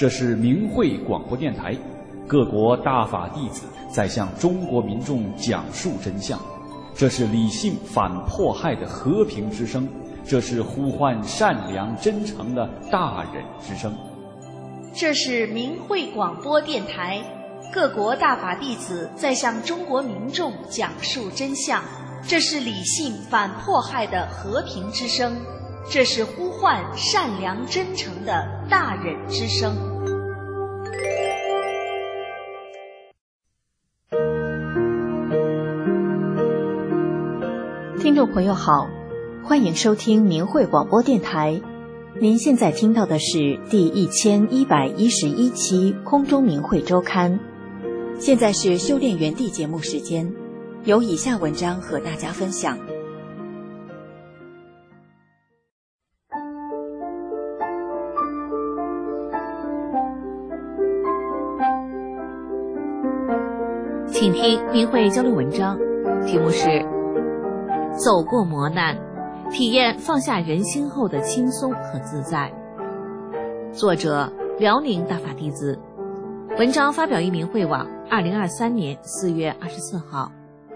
这是明慧广播电台，各国大法弟子在向中国民众讲述真相。这是理性反迫害的和平之声，这是呼唤善良真诚的大忍之声。 这是明慧广播电台，各国大法弟子在向中国民众讲述真相。这是理性反迫害的和平之声，这是呼唤善良真诚的大忍之声。 听众朋友好，欢迎收听明慧广播电台。您现在听到的是第1111期空中明慧周刊。现在是修炼园地节目时间，有以下文章和大家分享。 请听明慧交流文章，题目是走过磨难，体验放下人心后的轻松和自在。作者辽宁大法弟子，文章发表于明慧网2023年4月24号。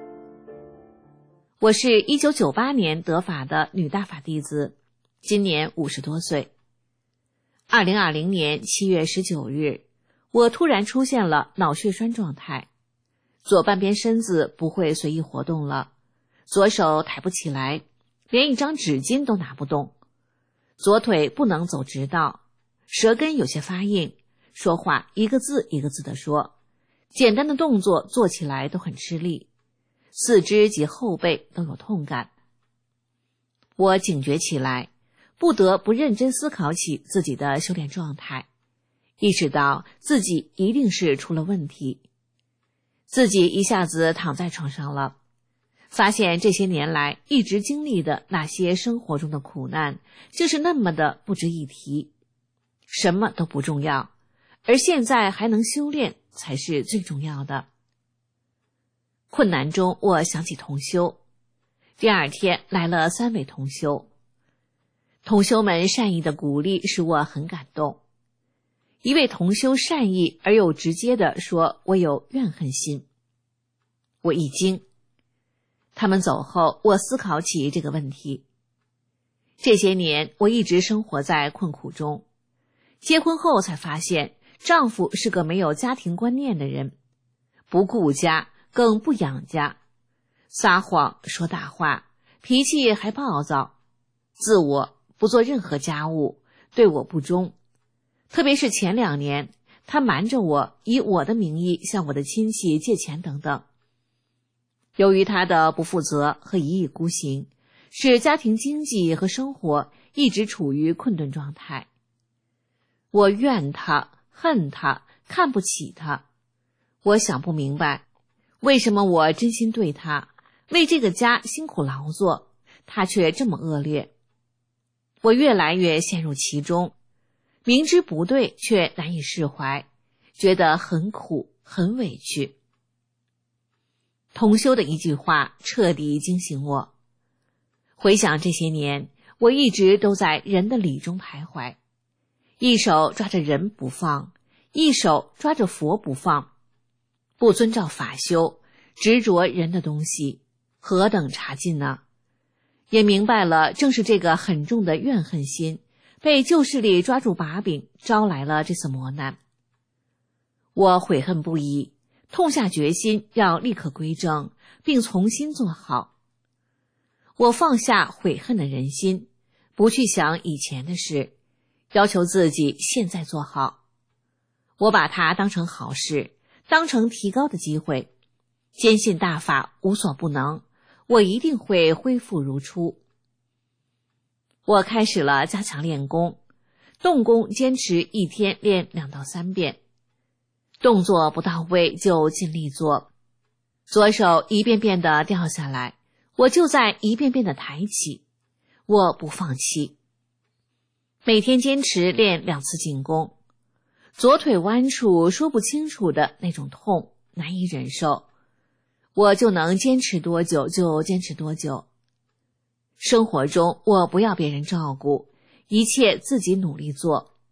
我是1998年得法的女大法弟子，今年50多岁。2020年7月19日，我突然出现了脑血栓状态，左半边身子不会随意活动了，左手抬不起来，连一张纸巾都拿不动，左腿不能走直道，舌根有些发硬，说话一个字一个字地说，简单的动作做起来都很吃力，四肢及后背都有痛感。我警觉起来，不得不认真思考起自己的修炼状态，意识到自己一定是出了问题。自己一下子躺在床上了，发现这些年来一直经历的那些生活中的苦难，就是那么的不值一提，什么都不重要，而现在还能修炼才是最重要的。困难中，我想起同修，第二天来了3位同修，同修们善意的鼓励使我很感动。一位同修善意而又直接地说我有怨恨心，我一惊。他们走后，我思考起这个问题。这些年我一直生活在困苦中，结婚后才发现丈夫是个没有家庭观念的人，不顾家更不养家，撒谎说大话，脾气还暴躁，自我不做任何家务，对我不忠。特别是前2年，他瞒着我，以我的名义向我的亲戚借钱等等。由于他的不负责和一意孤行，使家庭经济和生活一直处于困顿状态。我怨他，恨他，看不起他。我想不明白，为什么我真心对他，为这个家辛苦劳作，他却这么恶劣。我越来越陷入其中，明知不对却难以释怀，觉得很苦很委屈。同修的一句话彻底惊醒我。回想这些年，我一直都在人的理中徘徊，一手抓着人不放，一手抓着佛不放，不遵照法修，执着人的东西，何等差劲呢？也明白了，正是这个很重的怨恨心被旧势力抓住把柄，招来了这次磨难。我悔恨不已，痛下决心要立刻归正，并重新做好。我放下悔恨的人心，不去想以前的事，要求自己现在做好。我把它当成好事，当成提高的机会，坚信大法无所不能，我一定会恢复如初。我开始了加强练功，动功坚持1天练2到3遍，动作不到位就尽力做，左手一遍遍地掉下来，我就在一遍遍地抬起，我不放弃。每天坚持练2次进攻，左腿弯处说不清楚的那种痛难以忍受，我就能坚持多久就坚持多久。生活中我不要别人照顾，一切自己努力做，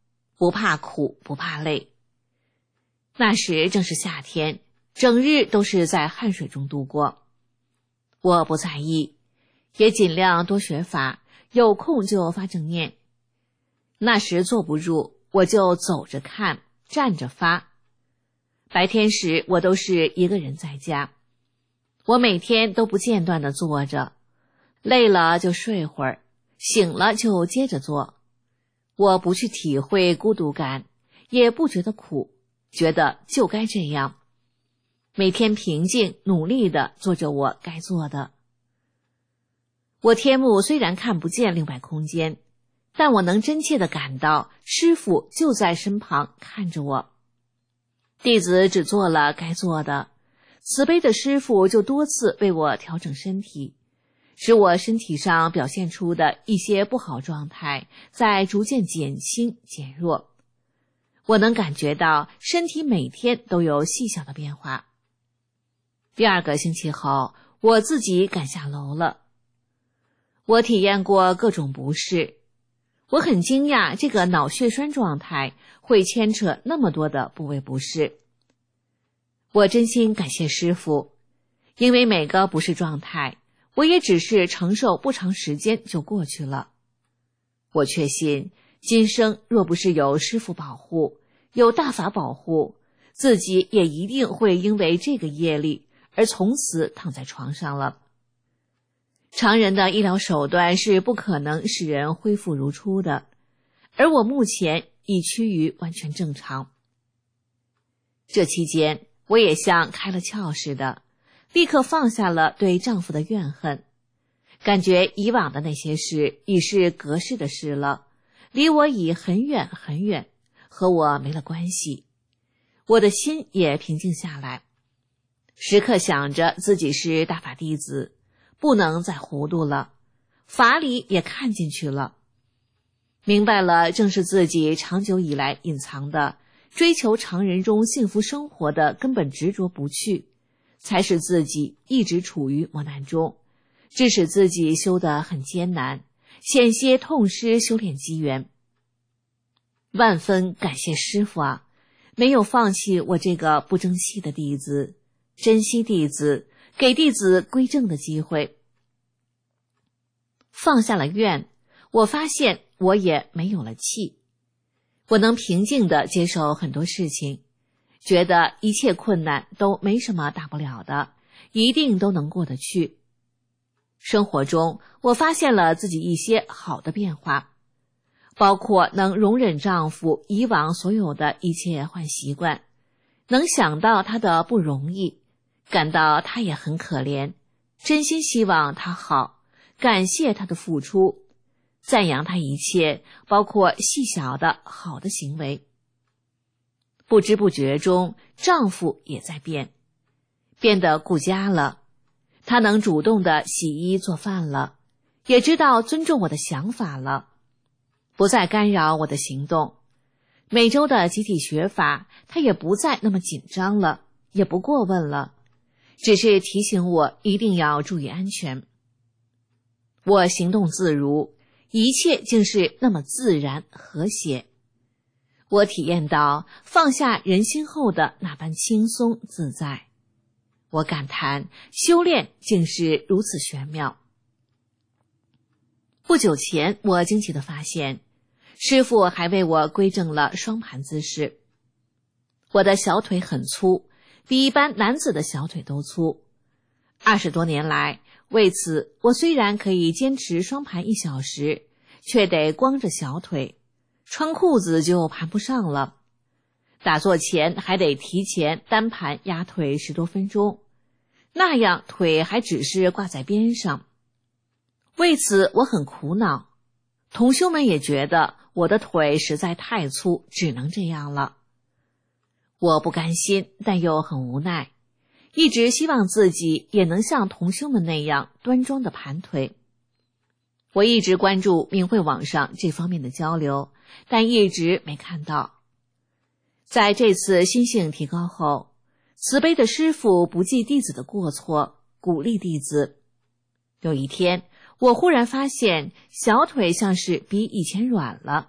不怕苦，不怕累。那时正是夏天，整日都是在汗水中度过。我不在意，也尽量多学法，有空就发正念。那时坐不住，我就走着看，站着发。白天时我都是一个人在家，我每天都不间断地坐着，累了就睡会儿，醒了就接着做。我不去体会孤独感，也不觉得苦，觉得就该这样。每天平静努力地做着我该做的。我天目虽然看不见另外空间，但我能真切地感到师父就在身旁看着我。弟子只做了该做的，慈悲的师父就多次为我调整身体，使我身体上表现出的一些不好状态在逐渐减轻减弱。我能感觉到身体每天都有细小的变化。第2个星期后，我自己赶下楼了。我体验过各种不适，我很惊讶这个脑血栓状态会牵扯那么多的部位不适。我真心感谢师父，因为每个不适状态，我也只是承受不长时间就过去了。我确信，今生若不是有师父保护，有大法保护，自己也一定会因为这个业力而从此躺在床上了。常人的医疗手段是不可能使人恢复如初的，而我目前已趋于完全正常。这期间，我也像开了窍似的，立刻放下了对丈夫的怨恨，感觉以往的那些事已是隔世的事了，离我已很远很远，和我没了关系。我的心也平静下来，时刻想着自己是大法弟子，不能再糊涂了，法理也看进去了，明白了正是自己长久以来隐藏的追求常人中幸福生活的根本执着不去，才使自己一直处于磨难中，致使自己修得很艰难，险些痛失修炼机缘。万分感谢师父啊，没有放弃我这个不争气的弟子，珍惜弟子，给弟子归正的机会。放下了怨，我发现我也没有了气，我能平静地接受很多事情，觉得一切困难都没什么大不了的，一定都能过得去。生活中，我发现了自己一些好的变化，包括能容忍丈夫以往所有的一切坏习惯，能想到他的不容易，感到他也很可怜，真心希望他好，感谢他的付出，赞扬他一切包括细小的好的行为。不知不觉中，丈夫也在变得顾家了，他能主动地洗衣做饭了，也知道尊重我的想法了，不再干扰我的行动。每周的集体学法，他也不再那么紧张了，也不过问了，只是提醒我一定要注意安全。我行动自如，一切竟是那么自然和谐。我体验到放下人心后的那般轻松自在。我感叹修炼竟是如此玄妙。不久前，我惊奇地发现，师父还为我归正了双盘姿势。我的小腿很粗，比一般男子的小腿都粗。20多年来，为此我虽然可以坚持双盘1小时，却得光着小腿，穿裤子就盘不上了。打坐前还得提前单盘压腿10多分钟，那样腿还只是挂在边上。为此我很苦恼，同修们也觉得我的腿实在太粗，只能这样了。我不甘心，但又很无奈，一直希望自己也能像同修们那样端庄的盘腿。我一直关注明慧网上这方面的交流，但一直没看到。在这次心性提高后，慈悲的师父不计弟子的过错，鼓励弟子。有一天，我忽然发现小腿像是比以前软了，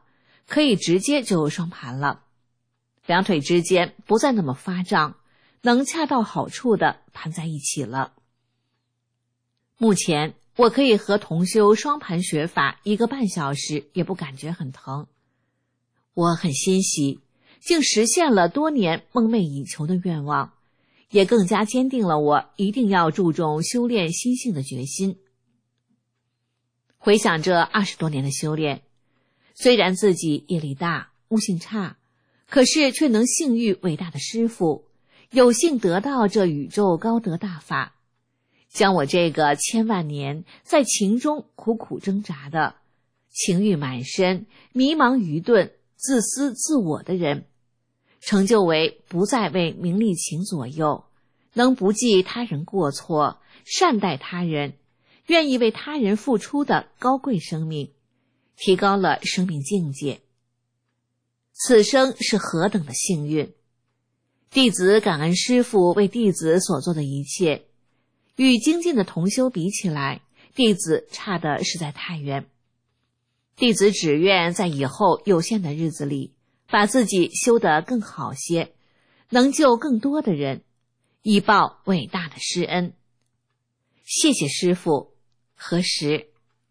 可以直接就双盘了，两腿之间不再那么发胀，能恰到好处地盘在一起了。目前我可以和同修双盘学法1个半小时，也不感觉很疼。我很欣喜，竟实现了多年梦寐以求的愿望，也更加坚定了我一定要注重修炼心性的决心。回想这20多年的修炼，虽然自己业力大，悟性差，可是却能幸遇伟大的师父，有幸得到这宇宙高德大法，将我这个千万年在情中苦苦挣扎的、情欲满身、迷茫愚钝、自私自我的人，成就为不再为名利情左右，能不计他人过错，善待他人，愿意为他人付出的高贵生命，提高了生命境界。此生是何等的幸运！弟子感恩师父为弟子所做的一切，与精进的同修比起来，弟子差得实在太远。弟子只愿在以后有限的日子里，把自己修得更好些，能救更多的人，以报伟大的师恩。谢谢师父，何时？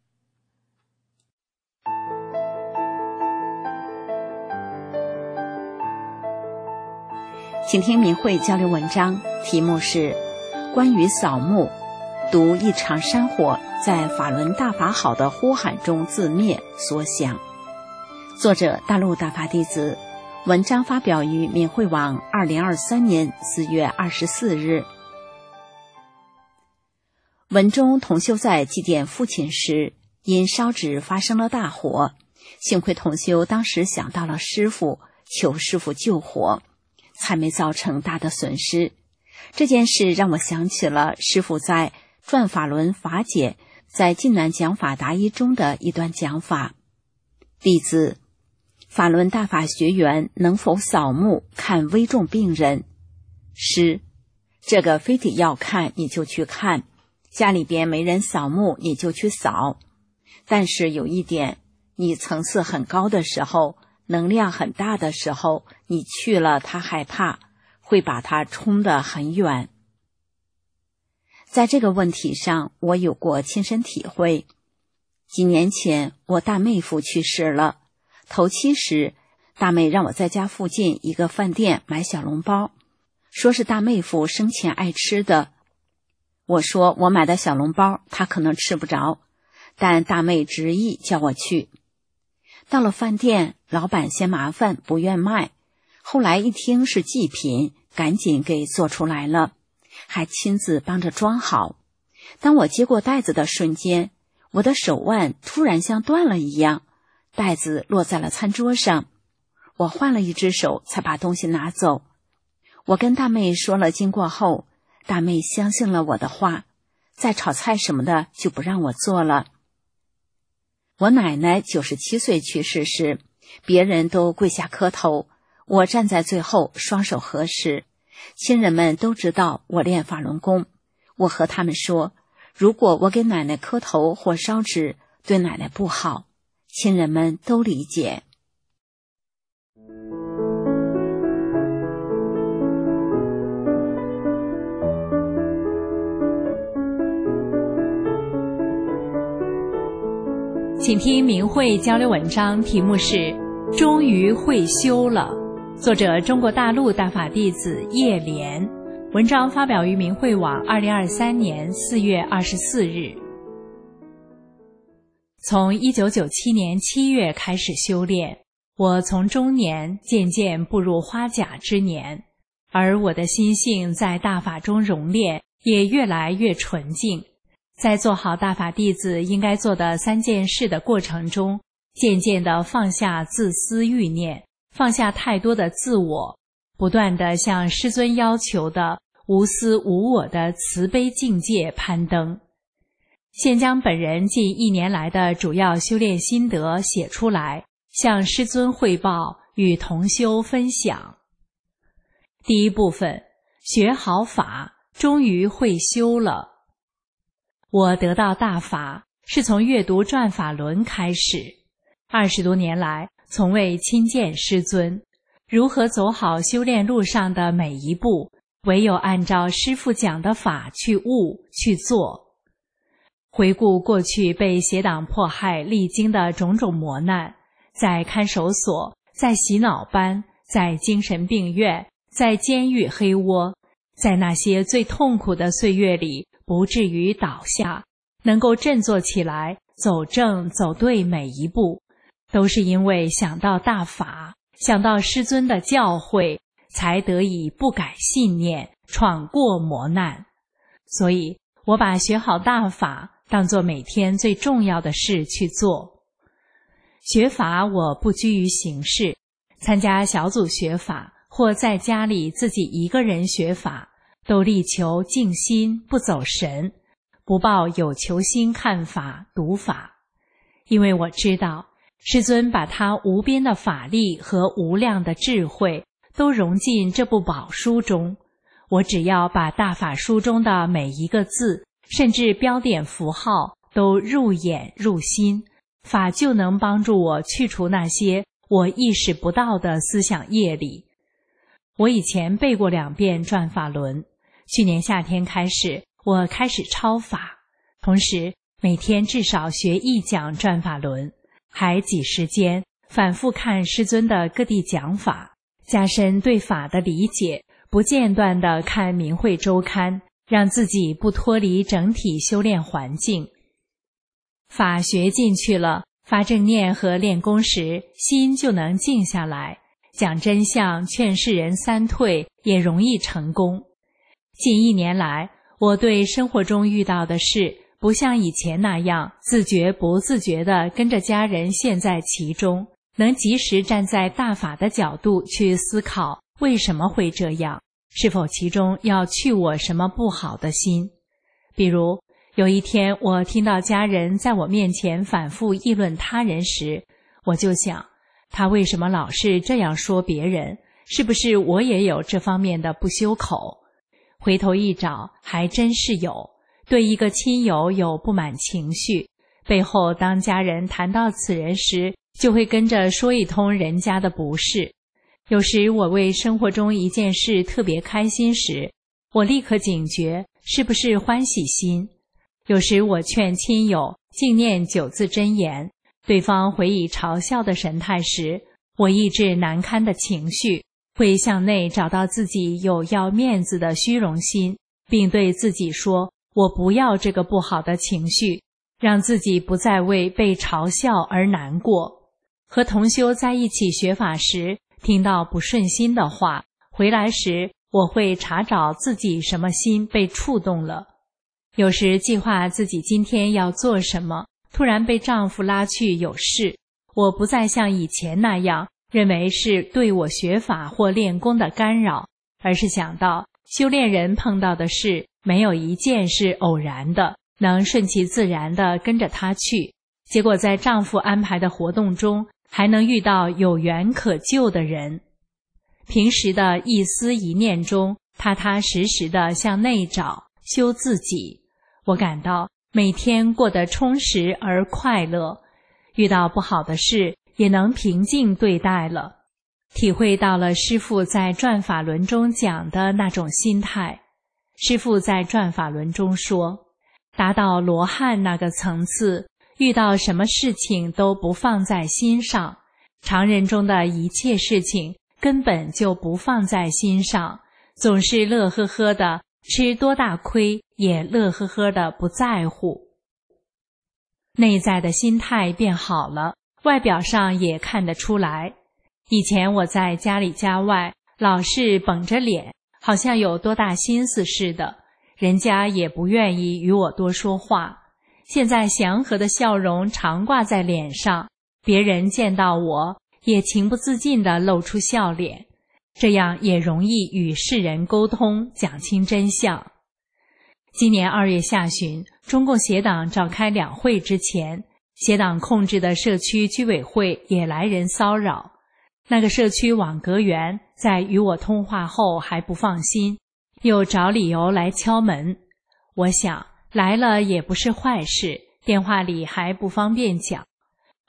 请听明慧交流文章，题目是关于扫墓，读一场山火在法轮大法好的呼喊中自灭所想。作者大陆大法弟子，文章发表于明慧网2023年4月24日。文中同修在祭奠父亲时，因烧纸发生了大火，幸亏同修当时想到了师父，求师父救火，才没造成大的损失。这件事让我想起了师父在《转法轮法解》在晋南讲法答疑中的一段讲法。弟子，法轮大法学员能否扫墓看危重病人？师，这个非得要看你就去看，家里边没人扫墓你就去扫。但是有一点，你层次很高的时候，能量很大的时候，你去了他害怕，会把他冲得很远。在这个问题上，我有过亲身体会。几年前，我大妹夫去世了。头七时，大妹让我在家附近一个饭店买小笼包，说是大妹夫生前爱吃的。我说我买的小笼包他可能吃不着，但大妹执意叫我去。到了饭店，老板嫌麻烦不愿卖，后来一听是祭品，赶紧给做出来了，还亲自帮着装好。当我接过袋子的瞬间，我的手腕突然像断了一样，袋子落在了餐桌上，我换了一只手才把东西拿走。我跟大妹说了经过后，大妹相信了我的话，再炒菜什么的就不让我做了。我奶奶97岁去世时，别人都跪下磕头，我站在最后双手合十。亲人们都知道我练法轮功，我和他们说，如果我给奶奶磕头或烧纸，对奶奶不好，亲人们都理解。 请听明慧交流文章，题目是终于会修了，作者中国大陆大法弟子叶莲，文章发表于明慧网2023年4月24日。从1997年7月开始修炼，我从中年渐渐步入花甲之年，而我的心性在大法中熔炼，也越来越纯净。在做好大法弟子应该做的3件事的过程中，渐渐地放下自私欲念，放下太多的自我，不断地向师尊要求的无私无我的慈悲境界攀登。现将本人近1年来的主要修炼心得写出来，向师尊汇报，与同修分享。第一部分，学好法，终于会修了。我得到大法是从阅读转法轮开始，20多年来从未亲见师尊，如何走好修炼路上的每一步，唯有按照师父讲的法去悟去做。回顾过去被邪党迫害历经的种种磨难，在看守所，在洗脑班，在精神病院，在监狱黑窝，在那些最痛苦的岁月里不至于倒下，能够振作起来，走正走对每一步，都是因为想到大法，想到师尊的教诲，才得以不改信念，闯过磨难。所以我把学好大法当作每天最重要的事去做。学法我不拘于形式，参加小组学法或在家里自己一个人学法，都力求静心不走神，不抱有求心看法读法。因为我知道师尊把他无边的法力和无量的智慧都融进这部宝书中，我只要把大法书中的每一个字，甚至标点符号都入眼入心，法就能帮助我去除那些我意识不到的思想业力。我以前背过2遍转法轮，去年夏天开始，我开始抄法，同时每天至少学1讲转法轮，还挤时间反复看师尊的各地讲法，加深对法的理解，不间断地看明慧周刊，让自己不脱离整体修炼环境。法学进去了，发正念和练功时，心就能静下来，讲真相劝世人3退也容易成功。近1年来，我对生活中遇到的事不像以前那样自觉不自觉地跟着家人陷在其中，能及时站在大法的角度去思考为什么会这样，是否其中要去我什么不好的心。比如有一天我听到家人在我面前反复议论他人时，我就想，他为什么老是这样说别人？是不是我也有这方面的不修口？回头一找，还真是有。对一个亲友有不满情绪，背后当家人谈到此人时，就会跟着说一通人家的不是。有时我为生活中一件事特别开心时，我立刻警觉，是不是欢喜心？有时我劝亲友静念9字真言，对方回以嘲笑的神态时，我抑制难堪的情绪，会向内找到自己有要面子的虚荣心，并对自己说，我不要这个不好的情绪，让自己不再为被嘲笑而难过。和同修在一起学法时，听到不顺心的话，回来时我会查找自己什么心被触动了。有时计划自己今天要做什么，突然被丈夫拉去有事，我不再像以前那样认为是对我学法或练功的干扰，而是想到修炼人碰到的事没有一件是偶然的，能顺其自然地跟着他去，结果在丈夫安排的活动中还能遇到有缘可救的人。平时的一思一念中，踏踏实实地向内找，修自己，我感到每天过得充实而快乐，遇到不好的事也能平静对待了，体会到了师父在转法轮中讲的那种心态。师父在转法轮中说，达到罗汉那个层次，遇到什么事情都不放在心上，常人中的一切事情根本就不放在心上，总是乐呵呵的，吃多大亏也乐呵呵的不在乎。内在的心态变好了，外表上也看得出来。以前我在家里家外老是绷着脸，好像有多大心思似的，人家也不愿意与我多说话。现在祥和的笑容常挂在脸上，别人见到我也情不自禁地露出笑脸，这样也容易与世人沟通，讲清真相。今年2月下旬，中共协党召开两会之前，协党控制的社区居委会也来人骚扰。那个社区网格员在与我通话后还不放心，又找理由来敲门。我想来了也不是坏事，电话里还不方便讲。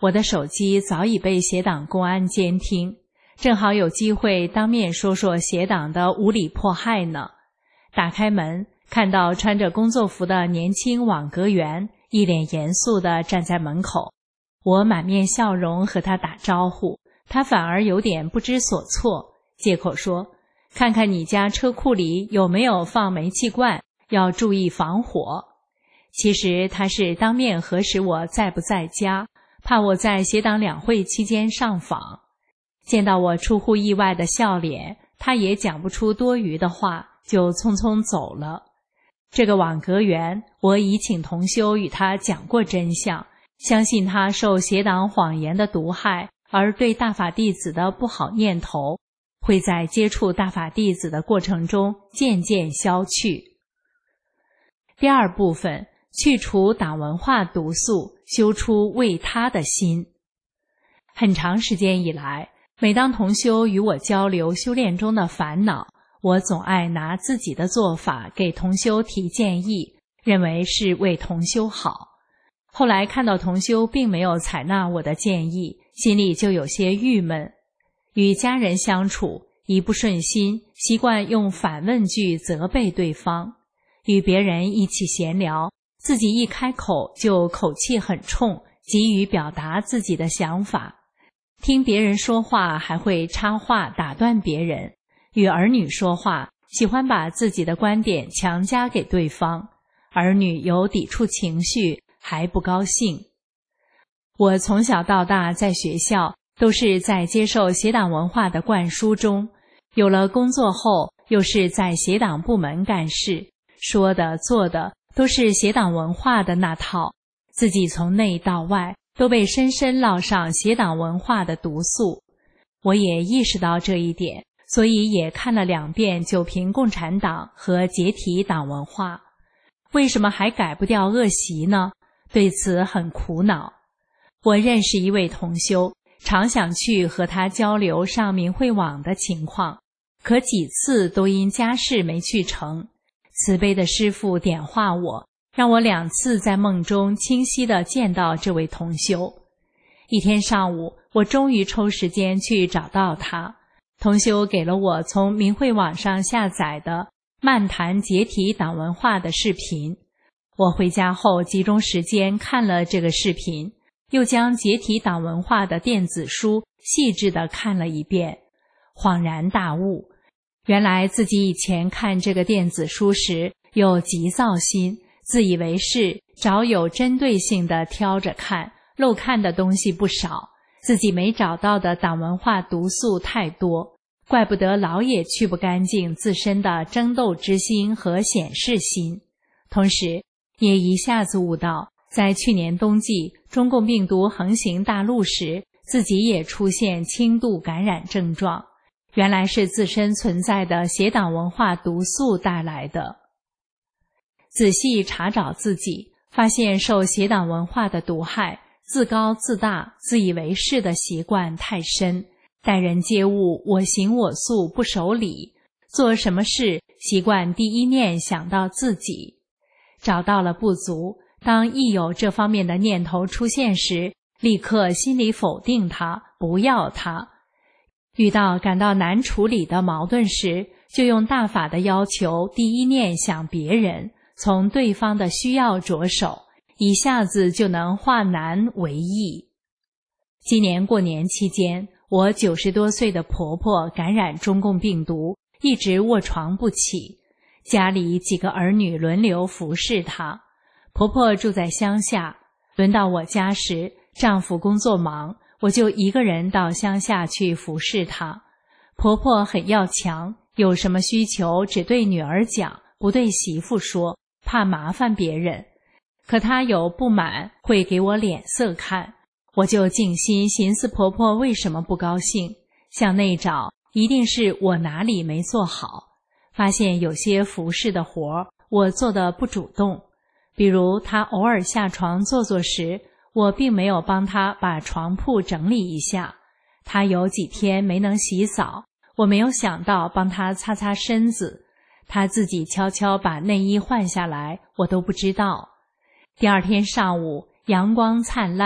我的手机早已被协党公安监听，正好有机会当面说说协党的无理迫害呢。打开门，看到穿着工作服的年轻网格员一脸严肃地站在门口，我满面笑容和他打招呼，他反而有点不知所措，借口说：“看看你家车库里有没有放煤气罐，要注意防火。”其实他是当面核实我在不在家，怕我在协党两会期间上访。见到我出乎意外的笑脸，他也讲不出多余的话，就匆匆走了。这个网格员，我已请同修与他讲过真相，相信他受协党谎言的毒害，而对大法弟子的不好念头，会在接触大法弟子的过程中渐渐消去。第二部分，去除党文化毒素，修出为他的心。很长时间以来，每当同修与我交流修炼中的烦恼，我总爱拿自己的做法给同修提建议，认为是为同修好。后来看到同修并没有采纳我的建议，心里就有些郁闷。与家人相处，一不顺心，习惯用反问句责备对方；与别人一起闲聊，自己一开口就口气很冲，急于表达自己的想法。听别人说话还会插话打断别人，与儿女说话喜欢把自己的观点强加给对方，儿女有抵触情绪还不高兴。我从小到大在学校都是在接受协党文化的灌输中，有了工作后又是在协党部门干事，说的做的都是协党文化的那套，自己从内到外都被深深烙上协党文化的毒素。我也意识到这一点，所以也看了2遍《九评共产党》和《解体党文化》。为什么还改不掉恶习呢？对此很苦恼。我认识一位同修，常想去和他交流上明慧网的情况，可几次都因家事没去成。慈悲的师父点化我，让我2次在梦中清晰地见到这位同修。一天上午，我终于抽时间去找到他。同修给了我从明慧网上下载的漫谈解体党文化的视频。我回家后集中时间看了这个视频，又将解体党文化的电子书细致地看了一遍，恍然大悟。原来自己以前看这个电子书时有急躁心，自以为是，找有针对性地挑着看，漏看的东西不少，自己没找到的党文化毒素太多，怪不得老也去不干净自身的争斗之心和显示心。同时也一下子悟到，在去年冬季中共病毒横行大陆时，自己也出现轻度感染症状，原来是自身存在的协党文化毒素带来的。仔细查找自己，发现受协党文化的毒害，自高自大、自以为是的习惯太深，待人接物我行我素，不守礼，做什么事习惯第一念想到自己。找到了不足，当一有这方面的念头出现时，立刻心里否定它，不要它。遇到感到难处理的矛盾时，就用大法的要求第一念想别人，从对方的需要着手，一下子就能化难为易。今年过年期间，我90多岁的婆婆感染中共病毒，一直卧床不起，家里几个儿女轮流服侍她。婆婆住在乡下，轮到我家时，丈夫工作忙，我就一个人到乡下去服侍她。婆婆很要强，有什么需求只对女儿讲，不对媳妇说，怕麻烦别人。可她有不满，会给我脸色看，我就静心寻思婆婆为什么不高兴，向内找，一定是我哪里没做好。发现有些服侍的活我做得不主动，比如她偶尔下床坐坐时，我并没有帮她把床铺整理一下。她有几天没能洗澡，我没有想到帮她擦擦身子，她自己悄悄把内衣换下来，我都不知道。第二天上午，阳光灿烂，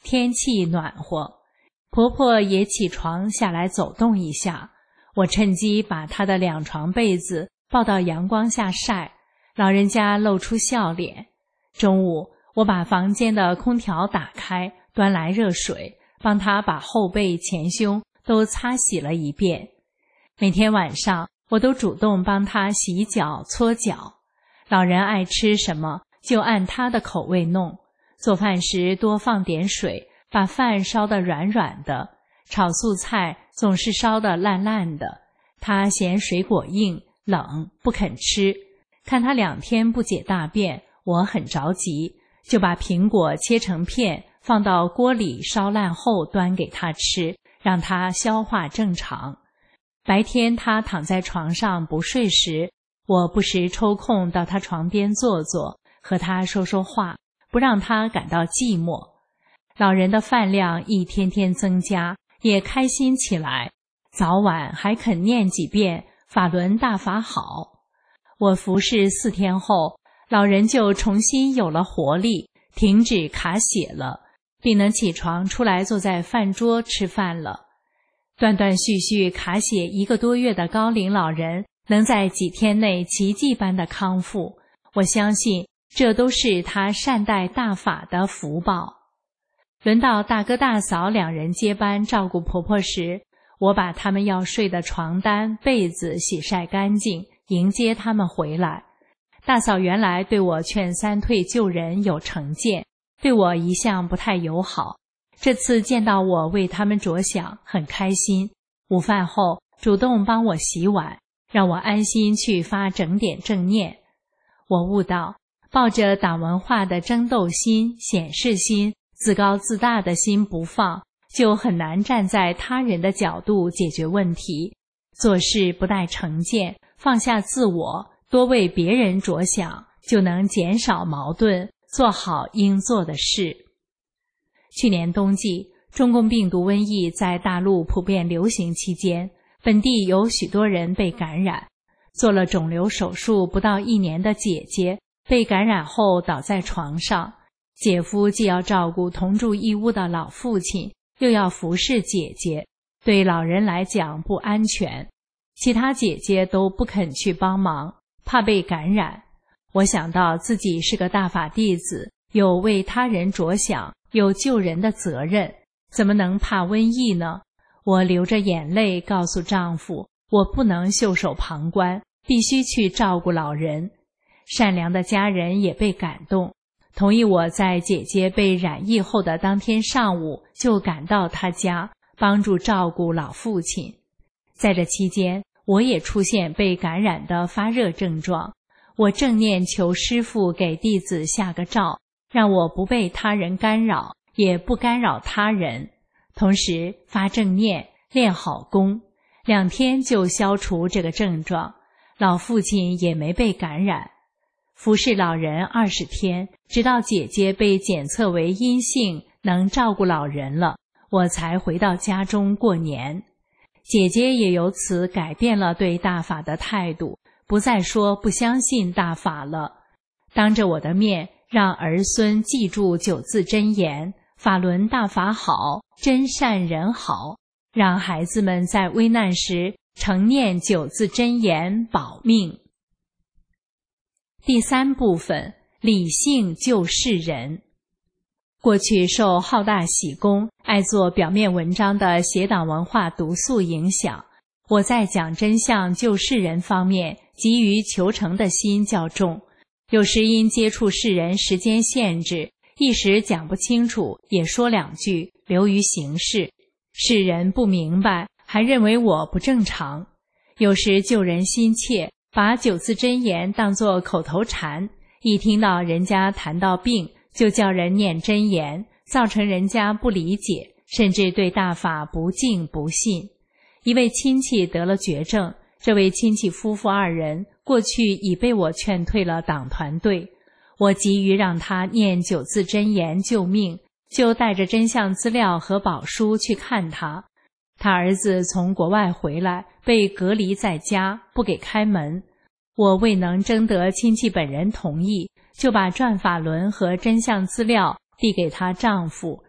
天气暖和，婆婆也起床下来走动一下。我趁机把她的2床被子抱到阳光下晒，老人家露出笑脸。中午，我把房间的空调打开，端来热水，帮她把后背、前胸都擦洗了一遍。每天晚上，我都主动帮她洗脚、搓脚。老人爱吃什么，就按他的口味弄。做饭时多放点水，把饭烧得软软的。炒素菜总是烧得烂烂的，他嫌水果硬冷不肯吃。看他2天不解大便，我很着急，就把苹果切成片放到锅里烧烂后端给他吃，让他消化正常。白天他躺在床上不睡时，我不时抽空到他床边坐坐，和他说说话，不让他感到寂寞。老人的饭量一天天增加，也开心起来，早晚还肯念几遍法轮大法好。我服侍4天后，老人就重新有了活力，停止卡血了，并能起床出来坐在饭桌吃饭了。断断续续卡血1个多月的高龄老人能在几天内奇迹般的康复，我相信这都是他善待大法的福报。轮到大哥大嫂2人接班照顾婆婆时，我把他们要睡的床单、被子洗晒干净，迎接他们回来。大嫂原来对我劝3退救人有成见，对我一向不太友好，这次见到我为他们着想，很开心。午饭后主动帮我洗碗，让我安心去发整点正念。我悟到，抱着党文化的争斗心、显示心、自高自大的心不放，就很难站在他人的角度解决问题。做事不带成见，放下自我，多为别人着想，就能减少矛盾，做好应做的事。去年冬季，中共病毒瘟疫在大陆普遍流行期间，本地有许多人被感染。做了肿瘤手术不到1年的姐姐被感染后倒在床上，姐夫既要照顾同住一屋的老父亲，又要服侍姐姐，对老人来讲不安全。其他姐姐都不肯去帮忙，怕被感染。我想到自己是个大法弟子，有为他人着想，有救人的责任，怎么能怕瘟疫呢？我流着眼泪告诉丈夫，我不能袖手旁观，必须去照顾老人。善良的家人也被感动，同意我在姐姐被染疫后的当天上午就赶到她家，帮助照顾老父亲。在这期间，我也出现被感染的发热症状，我正念求师父给弟子下个诏，让我不被他人干扰，也不干扰他人，同时发正念，练好功，2天就消除这个症状，老父亲也没被感染。服侍老人20天，直到姐姐被检测为阴性，能照顾老人了，我才回到家中过年。姐姐也由此改变了对大法的态度，不再说不相信大法了。当着我的面，让儿孙记住9字真言：法轮大法好，真善人好，让孩子们在危难时承念9字真言保命。第3部分，理性救世人。过去受好大喜功、爱做表面文章的邪党文化毒素影响，我在讲真相救世人方面急于求成的心较重，有时因接触世人时间限制，一时讲不清楚，也说2句，流于形式，世人不明白，还认为我不正常。有时救人心切，把9字真言当作口头禅，一听到人家谈到病，就叫人念真言，造成人家不理解，甚至对大法不敬不信。一位亲戚得了绝症，这位亲戚夫妇2人过去已被我劝退了党团队，我急于让他念9字真言救命，就带着真相资料和宝书去看他。他儿子从国外回来，被隔离在家，不给开门。我未能征得亲戚本人同意，就把转法轮和真相资料递给她丈夫，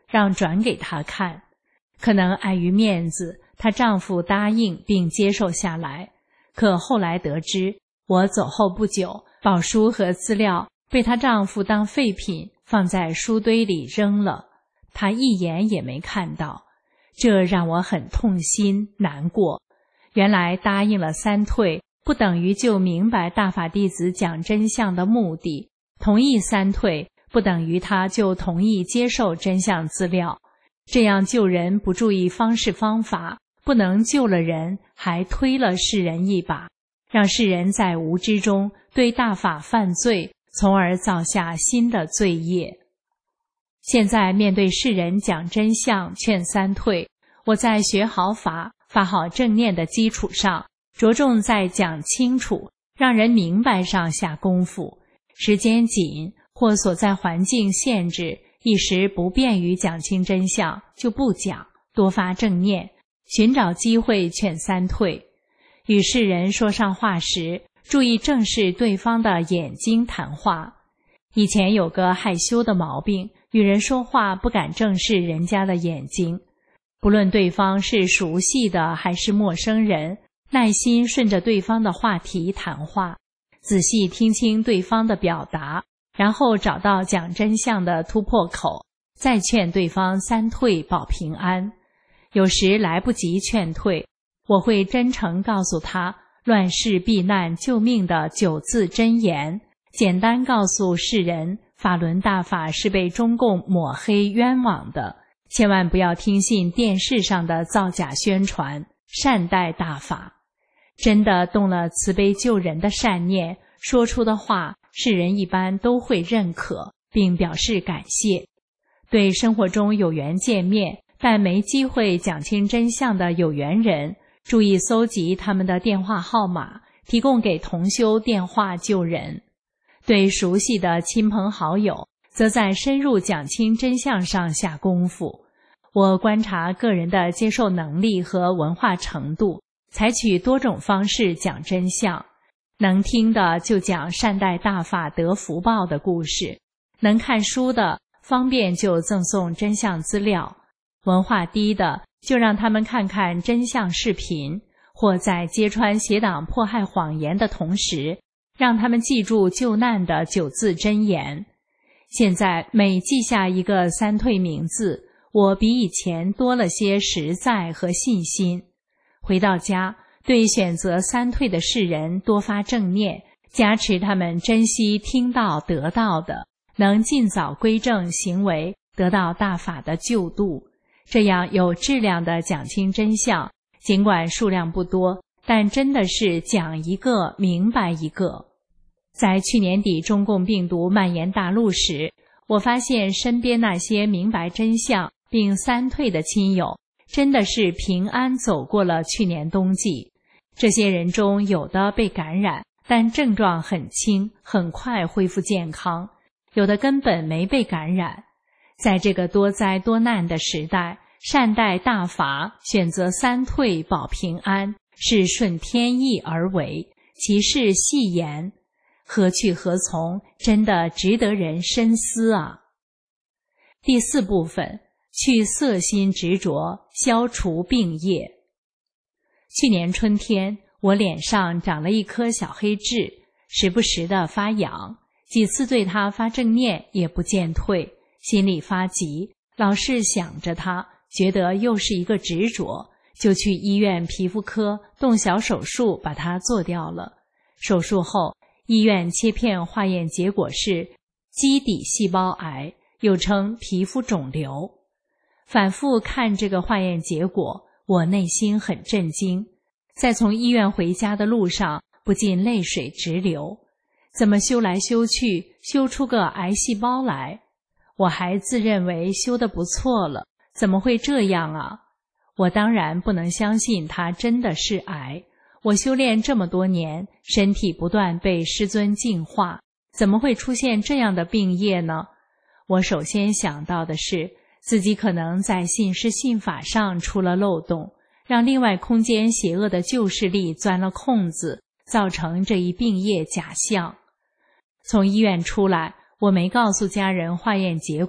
让转给她看。可能碍于面子，她丈夫答应并接受下来。可后来得知，我走后不久，宝书和资料被她丈夫当废品放在书堆里扔了，她一眼也没看到。这让我很痛心难过。原来答应了三退，不等于就明白大法弟子讲真相的目的，同意三退，不等于他就同意接受真相资料。这样救人不注意方式方法，不能救了人，还推了世人一把，让世人在无知中对大法犯罪，从而造下新的罪业。现在面对世人讲真相，劝三退，我在学好法，发好正念的基础上，着重在讲清楚，让人明白上下功夫。时间紧或所在环境限制，一时不便于讲清真相，就不讲，多发正念，寻找机会劝三退。与世人说上话时，注意正视对方的眼睛谈话。以前有个害羞的毛病，与人说话不敢正视人家的眼睛。不论对方是熟悉的还是陌生人，耐心顺着对方的话题谈话，仔细听清对方的表达，然后找到讲真相的突破口，再劝对方三退保平安。有时来不及劝退，我会真诚告诉他乱世避难救命的9字真言，简单告诉世人，法轮大法是被中共抹黑冤枉的，千万不要听信电视上的造假宣传，善待大法。真的动了慈悲救人的善念，说出的话，世人一般都会认可，并表示感谢。对生活中有缘见面，但没机会讲清真相的有缘人，注意搜集他们的电话号码，提供给同修电话救人。对熟悉的亲朋好友，则在深入讲清真相上下功夫。我观察个人的接受能力和文化程度，采取多种方式讲真相。能听的就讲善待大法得福报的故事，能看书的方便就赠送真相资料，文化低的就让他们看看真相视频，或在揭穿邪党迫害谎言的同时，让他们记住救难的9字真言。现在每记下一个三退名字，我比以前多了些实在和信心。回到家，对选择三退的世人多发正念，加持他们珍惜听到得到的，能尽早归正行为，得到大法的救度。这样有质量的讲清真相，尽管数量不多，但真的是讲一个明白一个。在去年底中共病毒蔓延大陆时，我发现身边那些明白真相并三退的亲友，真的是平安走过了去年冬季。这些人中有的被感染，但症状很轻，很快恢复健康；有的根本没被感染。在这个多灾多难的时代，善待大法，选择三退保平安，是顺天意而为，其事细言，何去何从，真的值得人深思啊。第4部分，去色心执着，消除病业。去年春天，我脸上长了一颗小黑痣，时不时地发痒，几次对它发正念也不见退，心里发急，老是想着它，觉得又是一个执着，就去医院皮肤科动小手术把它做掉了。手术后，医院切片化验结果是基底细胞癌，又称皮肤肿瘤。反复看这个化验结果，我内心很震惊，在从医院回家的路上不禁泪水直流。怎么修来修去，修出个癌细胞来？我还自认为修得不错了，怎么会这样啊？我当然不能相信它真的是癌。我修炼这么多年，身体不断被师尊净化，怎么会出现这样的病业呢？我首先想到的是，自己可能在信师信法上出了漏洞，让另外空间邪恶的旧势力钻了空子，造成这一病业假象。从医院出来，我没告诉家人化验结果，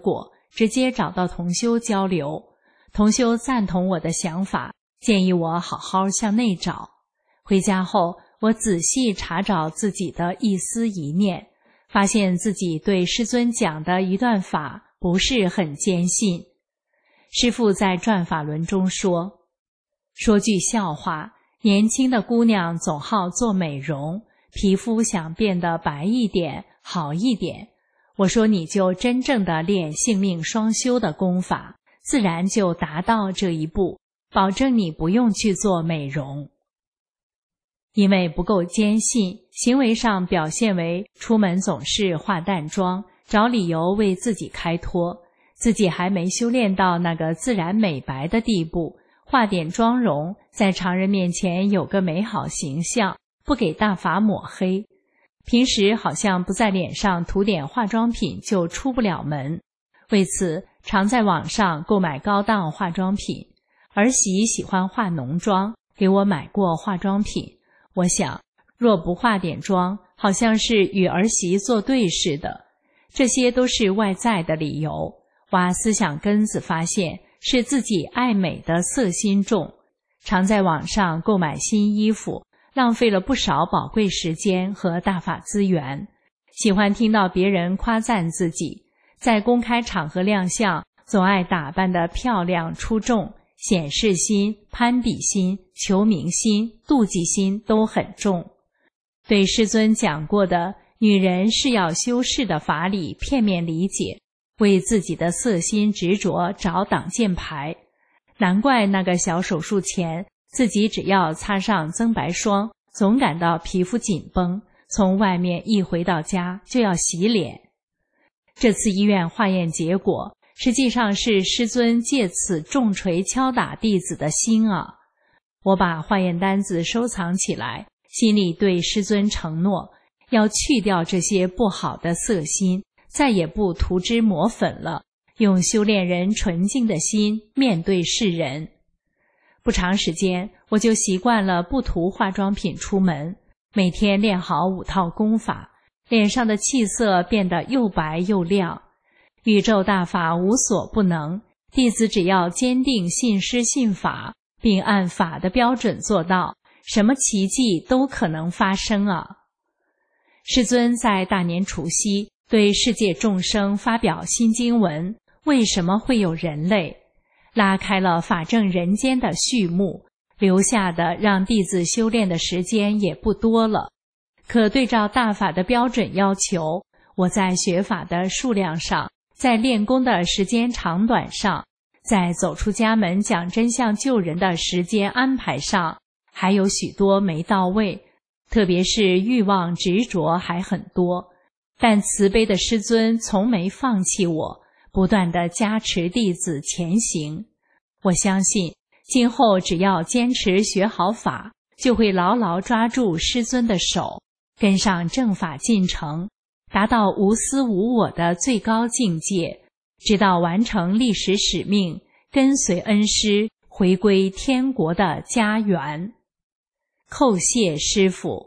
直接找到同修交流。同修赞同我的想法，建议我好好向内找。回家后，我仔细查找自己的一思一念，发现自己对师尊讲的一段法不是很坚信。师父在转法轮中说句笑话，年轻的姑娘总好做美容，皮肤想变得白一点好一点，我说你就真正的练性命双修的功法，自然就达到这一步，保证你不用去做美容。因为不够坚信，行为上表现为出门总是化淡妆，找理由为自己开脱，自己还没修炼到那个自然美白的地步，化点妆容，在常人面前有个美好形象，不给大法抹黑。平时好像不在脸上涂点化妆品就出不了门，为此常在网上购买高档化妆品。儿媳喜欢化浓妆，给我买过化妆品。我想，若不化点妆，好像是与儿媳作对似的。这些都是外在的理由，挖思想根子发现是自己爱美的色心重，常在网上购买新衣服，浪费了不少宝贵时间和大法资源。喜欢听到别人夸赞自己，在公开场合亮相，总爱打扮得漂亮出众，显示心、攀比心、求名心、妒忌心都很重。对师尊讲过的女人是要修饰的法理片面理解，为自己的色心执着找挡箭牌。难怪那个小手术前，自己只要擦上增白霜，总感到皮肤紧绷，从外面一回到家就要洗脸。这次医院化验结果，实际上是师尊借此重锤敲打弟子的心啊！我把化验单子收藏起来，心里对师尊承诺，要去掉这些不好的色心，再也不涂脂抹粉了，用修炼人纯净的心面对世人。不长时间，我就习惯了不涂化妆品出门，每天练好5套功法，脸上的气色变得又白又亮。宇宙大法无所不能，弟子只要坚定信师信法，并按法的标准做到，什么奇迹都可能发生啊！师尊在大年除夕对世界众生发表新经文，为什么会有人类？拉开了法正人间的序幕，留下的让弟子修炼的时间也不多了。可对照大法的标准要求，我在学法的数量上，在练功的时间长短上，在走出家门讲真相救人的时间安排上，还有许多没到位，特别是欲望执着还很多。但慈悲的师尊从没放弃我，不断地加持弟子前行。我相信今后只要坚持学好法，就会牢牢抓住师尊的手，跟上正法进程，达到无私无我的最高境界，直到完成历史使命，跟随恩师回归天国的家园。叩谢师父。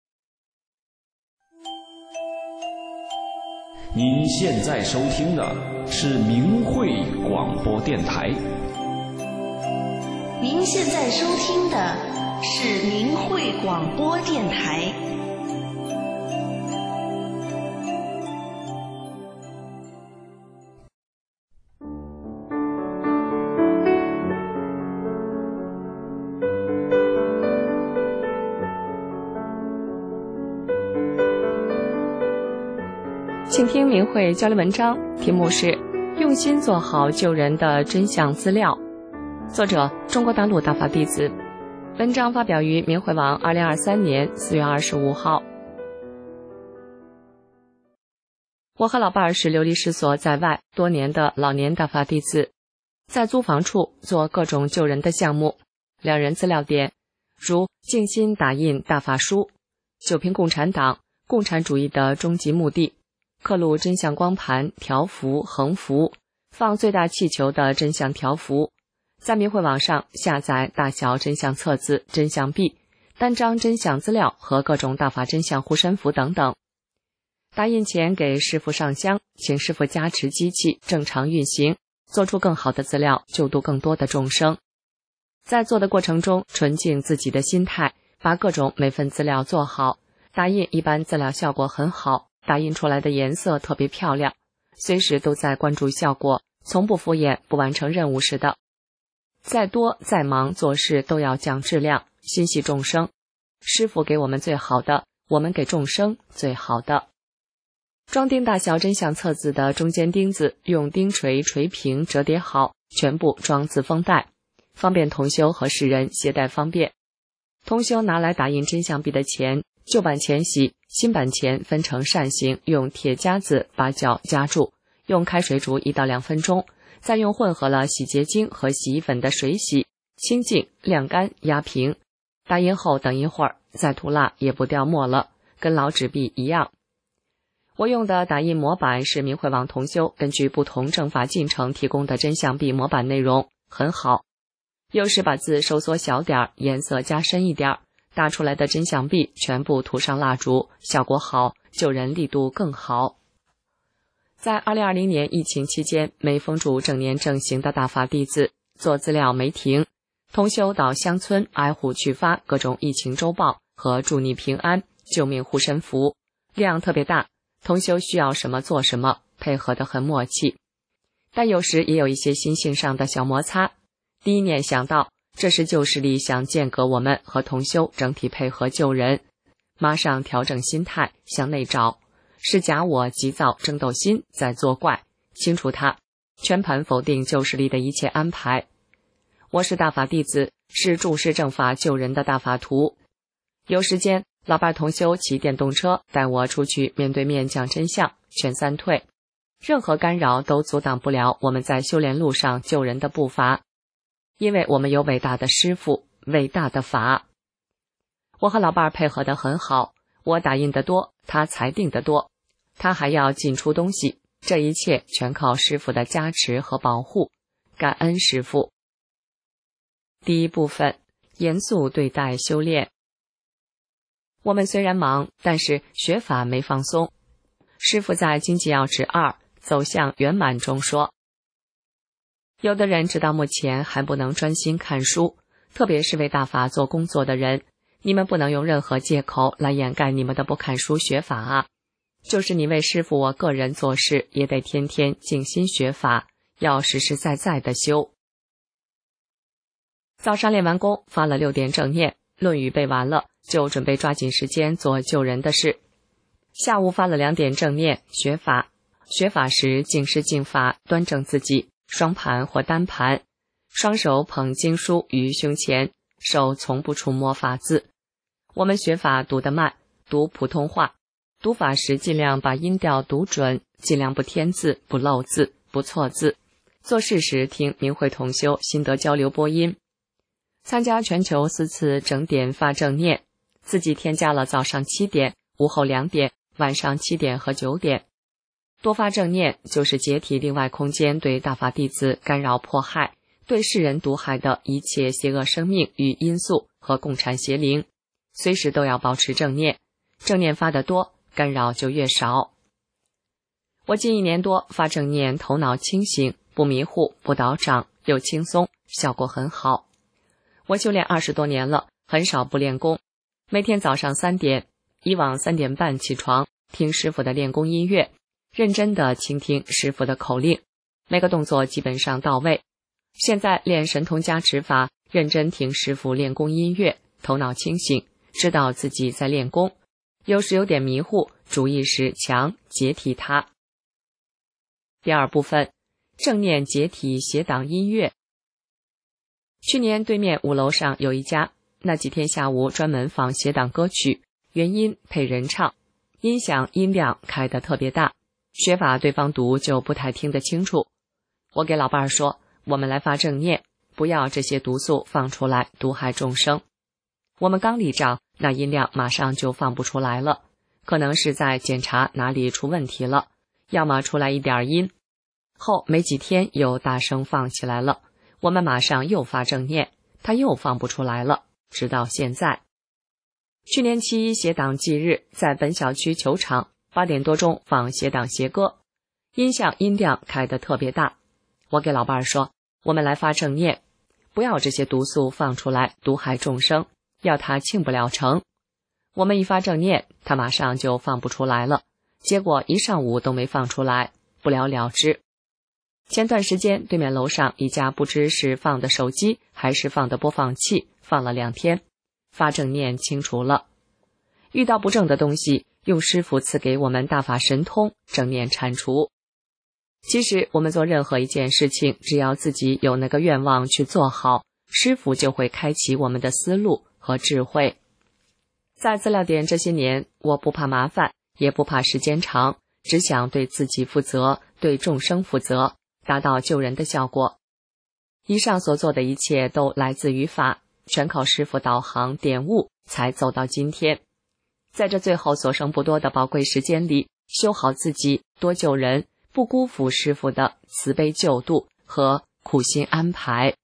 您现在收听的是明慧广播电台。 您现在收听的是明慧广播电台。 请听明慧交流文章，题目是用心做好救人的真相资料，作者中国大陆大法弟子。文章发表于明慧网2023年4月25号。我和老伴儿是流离失所在外多年的老年大法弟子，在租房处做各种救人的项目。两人资料点如静心打印大法书，九评共产党、共产主义的终极目的，刻录真相光盘、条幅、横幅，放最大气球的真相条幅，在明慧网上下载大小真相册子、真相币、单张真相资料和各种大法真相护身符等等。 打印前给师傅上香，请师傅加持机器正常运行，做出更好的资料，救度更多的众生。在做的过程中，纯净自己的心态，把各种每份资料做好。打印一般资料效果很好，打印出来的颜色特别漂亮，随时都在关注效果，从不敷衍不完成任务似的。再多再忙做事都要讲质量，心系众生。师父给我们最好的，我们给众生最好的。装订大小真相册子的中间钉子用钉锤锤平折叠好，全部装自封袋，方便同修和世人携带方便。同修拿来打印真相币的钱，旧版钱洗，新版钱分成扇形，用铁夹子把角夹住，用开水煮1到2分钟，再用混合了洗洁精和洗衣粉的水洗，清净晾干压平。打印后等一会儿，再涂蜡也不掉墨了，跟老纸币一样。我用的打印模板是明慧网同修根据不同正法进程提供的真相币模板内容，很好。有时把字收缩小点，颜色加深一点，打出来的真相币全部涂上蜡烛，效果好，救人力度更好。在2020年疫情期间，每封住正念正行的大法弟子做资料没停，同修到乡村挨户去发各种疫情周报和祝你平安、救命护身符，量特别大，同修需要什么做什么，配合得很默契。但有时也有一些心性上的小摩擦。第一念想到，这是旧势力想间隔我们和同修整体配合救人，马上调整心态，向内找，是假我急躁争斗心在作怪，清除它，全盘否定旧势力的一切安排。我是大法弟子，是注释正法救人的大法徒。有时间，老伴同修骑电动车带我出去面对面讲真相，劝三退，任何干扰都阻挡不了我们在修炼路上救人的步伐，因为我们有伟大的师父，伟大的法。我和老伴配合得很好，我打印得多，他裁定得多，他还要进出东西，这一切全靠师父的加持和保护，感恩师父。第一部分，严肃对待修炼。我们虽然忙，但是学法没放松。师父在《经济要旨2走向圆满》中说，有的人直到目前还不能专心看书，特别是为大法做工作的人，你们不能用任何借口来掩盖你们的不看书学法啊！就是你为师父我个人做事，也得天天静心学法，要实实在在的修。早上练完功，发了6点正念，论语背完了，就准备抓紧时间做救人的事。下午发了2点正念，学法。学法时静思静法，端正自己，双盘或单盘，双手捧经书于胸前，手从不触摸法字。我们学法读得慢，读普通话，读法时尽量把音调读准，尽量不添字、不漏字、不错字。做事时听明慧同修心得交流播音。参加全球4次整点发正念，自己添加了早上7点、午后2点、晚上7点和9点。多发正念就是解体另外空间对大法弟子干扰迫害，对世人毒害的一切邪恶生命与因素和共产邪灵，随时都要保持正念，正念发得多，干扰就越少。我近1年多发正念，头脑清醒，不迷糊，不倒掌，又轻松，效果很好。我修炼20多年了，很少不练功，每天早上3点，以往3点半起床，听师父的练功音乐，认真地倾听师父的口令，每个动作基本上到位。现在练神通加持法，认真听师父练功音乐，头脑清醒，知道自己在练功，有时有点迷糊，主意识强，解体它。第2部分，正念解体邪党音乐。去年对面5楼上有一家，那几天下午专门放邪党歌曲，原音配人唱，音响音量开得特别大，学法对方读就不太听得清楚。我给老伴儿说，我们来发正念，不要这些毒素放出来毒害众生。我们刚立账，那音量马上就放不出来了，可能是在检查哪里出问题了，要么出来一点音。后没几天又大声放起来了，我们马上又发正念，它又放不出来了，直到现在。去年7·1邪党忌日，在本小区球场， 8点多钟放邪党邪歌，音响音量开得特别大。我给老伴儿说，我们来发正念，不要这些毒素放出来毒害众生，要他庆不了成。我们一发正念，他马上就放不出来了，结果一上午都没放出来，不了了之。前段时间对面楼上一家不知是放的手机还是放的播放器，放了2天，发正念清除了。遇到不正的东西，用师父赐给我们大法神通，正念铲除。其实我们做任何一件事情，只要自己有那个愿望去做好，师父就会开启我们的思路和智慧。在资料点这些年，我不怕麻烦，也不怕时间长，只想对自己负责，对众生负责，达到救人的效果。以上所做的一切都来自于法，全靠师父导航点悟，才走到今天。在这最后所剩不多的宝贵时间里，修好自己，多救人，不辜负师父的慈悲救度和苦心安排。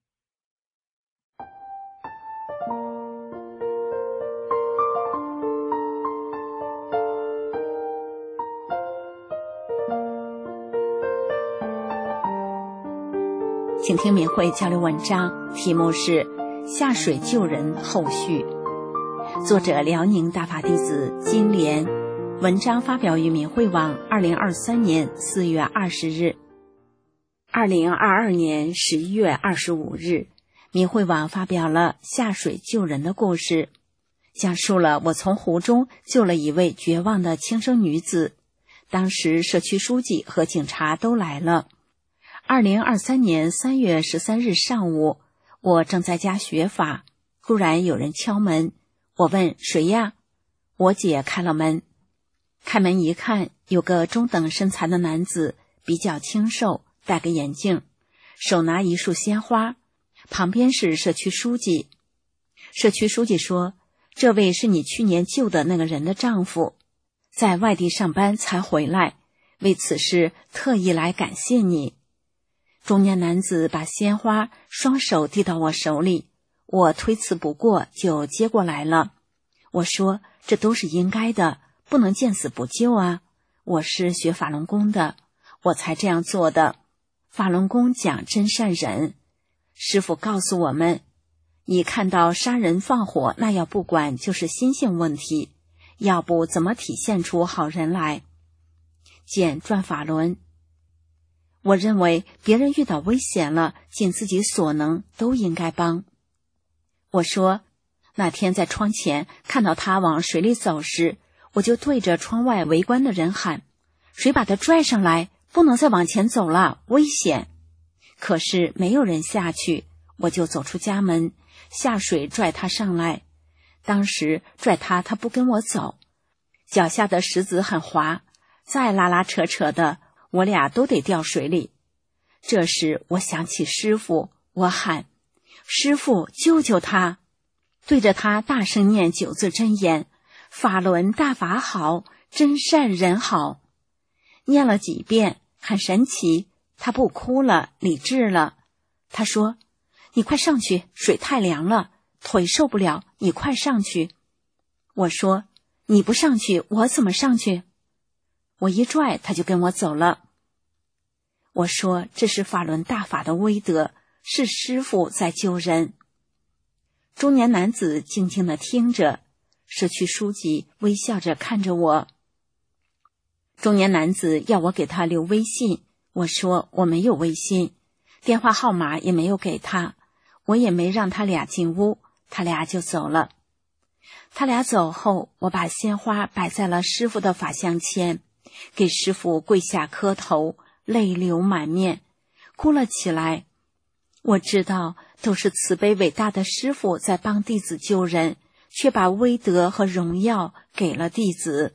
请听明慧交流文章，题目是下水救人后续，作者辽宁大法弟子金莲，文章发表于明慧网2023年4月20日。2022年11月25日，明慧网发表了下水救人的故事，讲述了我从湖中救了一位绝望的轻生女子，当时社区书记和警察都来了。2023年3月13日上午，我正在家学法，忽然有人敲门，我问谁呀？我姐开了门。开门一看，有个中等身材的男子，比较清瘦，戴个眼镜，手拿一束鲜花，旁边是社区书记。社区书记说，这位是你去年救的那个人的丈夫，在外地上班才回来，为此事特意来感谢你。中年男子把鲜花双手递到我手里，我推辞不过，就接过来了。我说，这都是应该的，不能见死不救啊！我是学法轮功的，我才这样做的。法轮功讲真善忍，师父告诉我们，你看到杀人放火，那要不管就是心性问题，要不怎么体现出好人来？简转法轮。我认为别人遇到危险了，尽自己所能都应该帮。我说，那天在窗前看到他往水里走时，我就对着窗外围观的人喊，谁把他拽上来，不能再往前走了，危险。可是没有人下去，我就走出家门，下水拽他上来。当时拽他，他不跟我走，脚下的石子很滑，再拉拉扯扯的，我俩都得掉水里。这时我想起师父，我喊，师父救救他，对着他大声念9字真言，法轮大法好，真善人好。念了几遍，很神奇，他不哭了，理智了。他说，你快上去，水太凉了，腿受不了，你快上去。我说，你不上去，我怎么上去？我一拽，他就跟我走了。我说，这是法轮大法的威德，是师父在救人。中年男子静静地听着，社区书记微笑着看着我。中年男子要我给他留微信，我说我没有微信，电话号码也没有给他，我也没让他俩进屋，他俩就走了。他俩走后，我把鲜花摆在了师父的法像前，给师父跪下磕头，泪流满面，哭了起来。我知道都是慈悲伟大的师父在帮弟子救人，却把威德和荣耀给了弟子。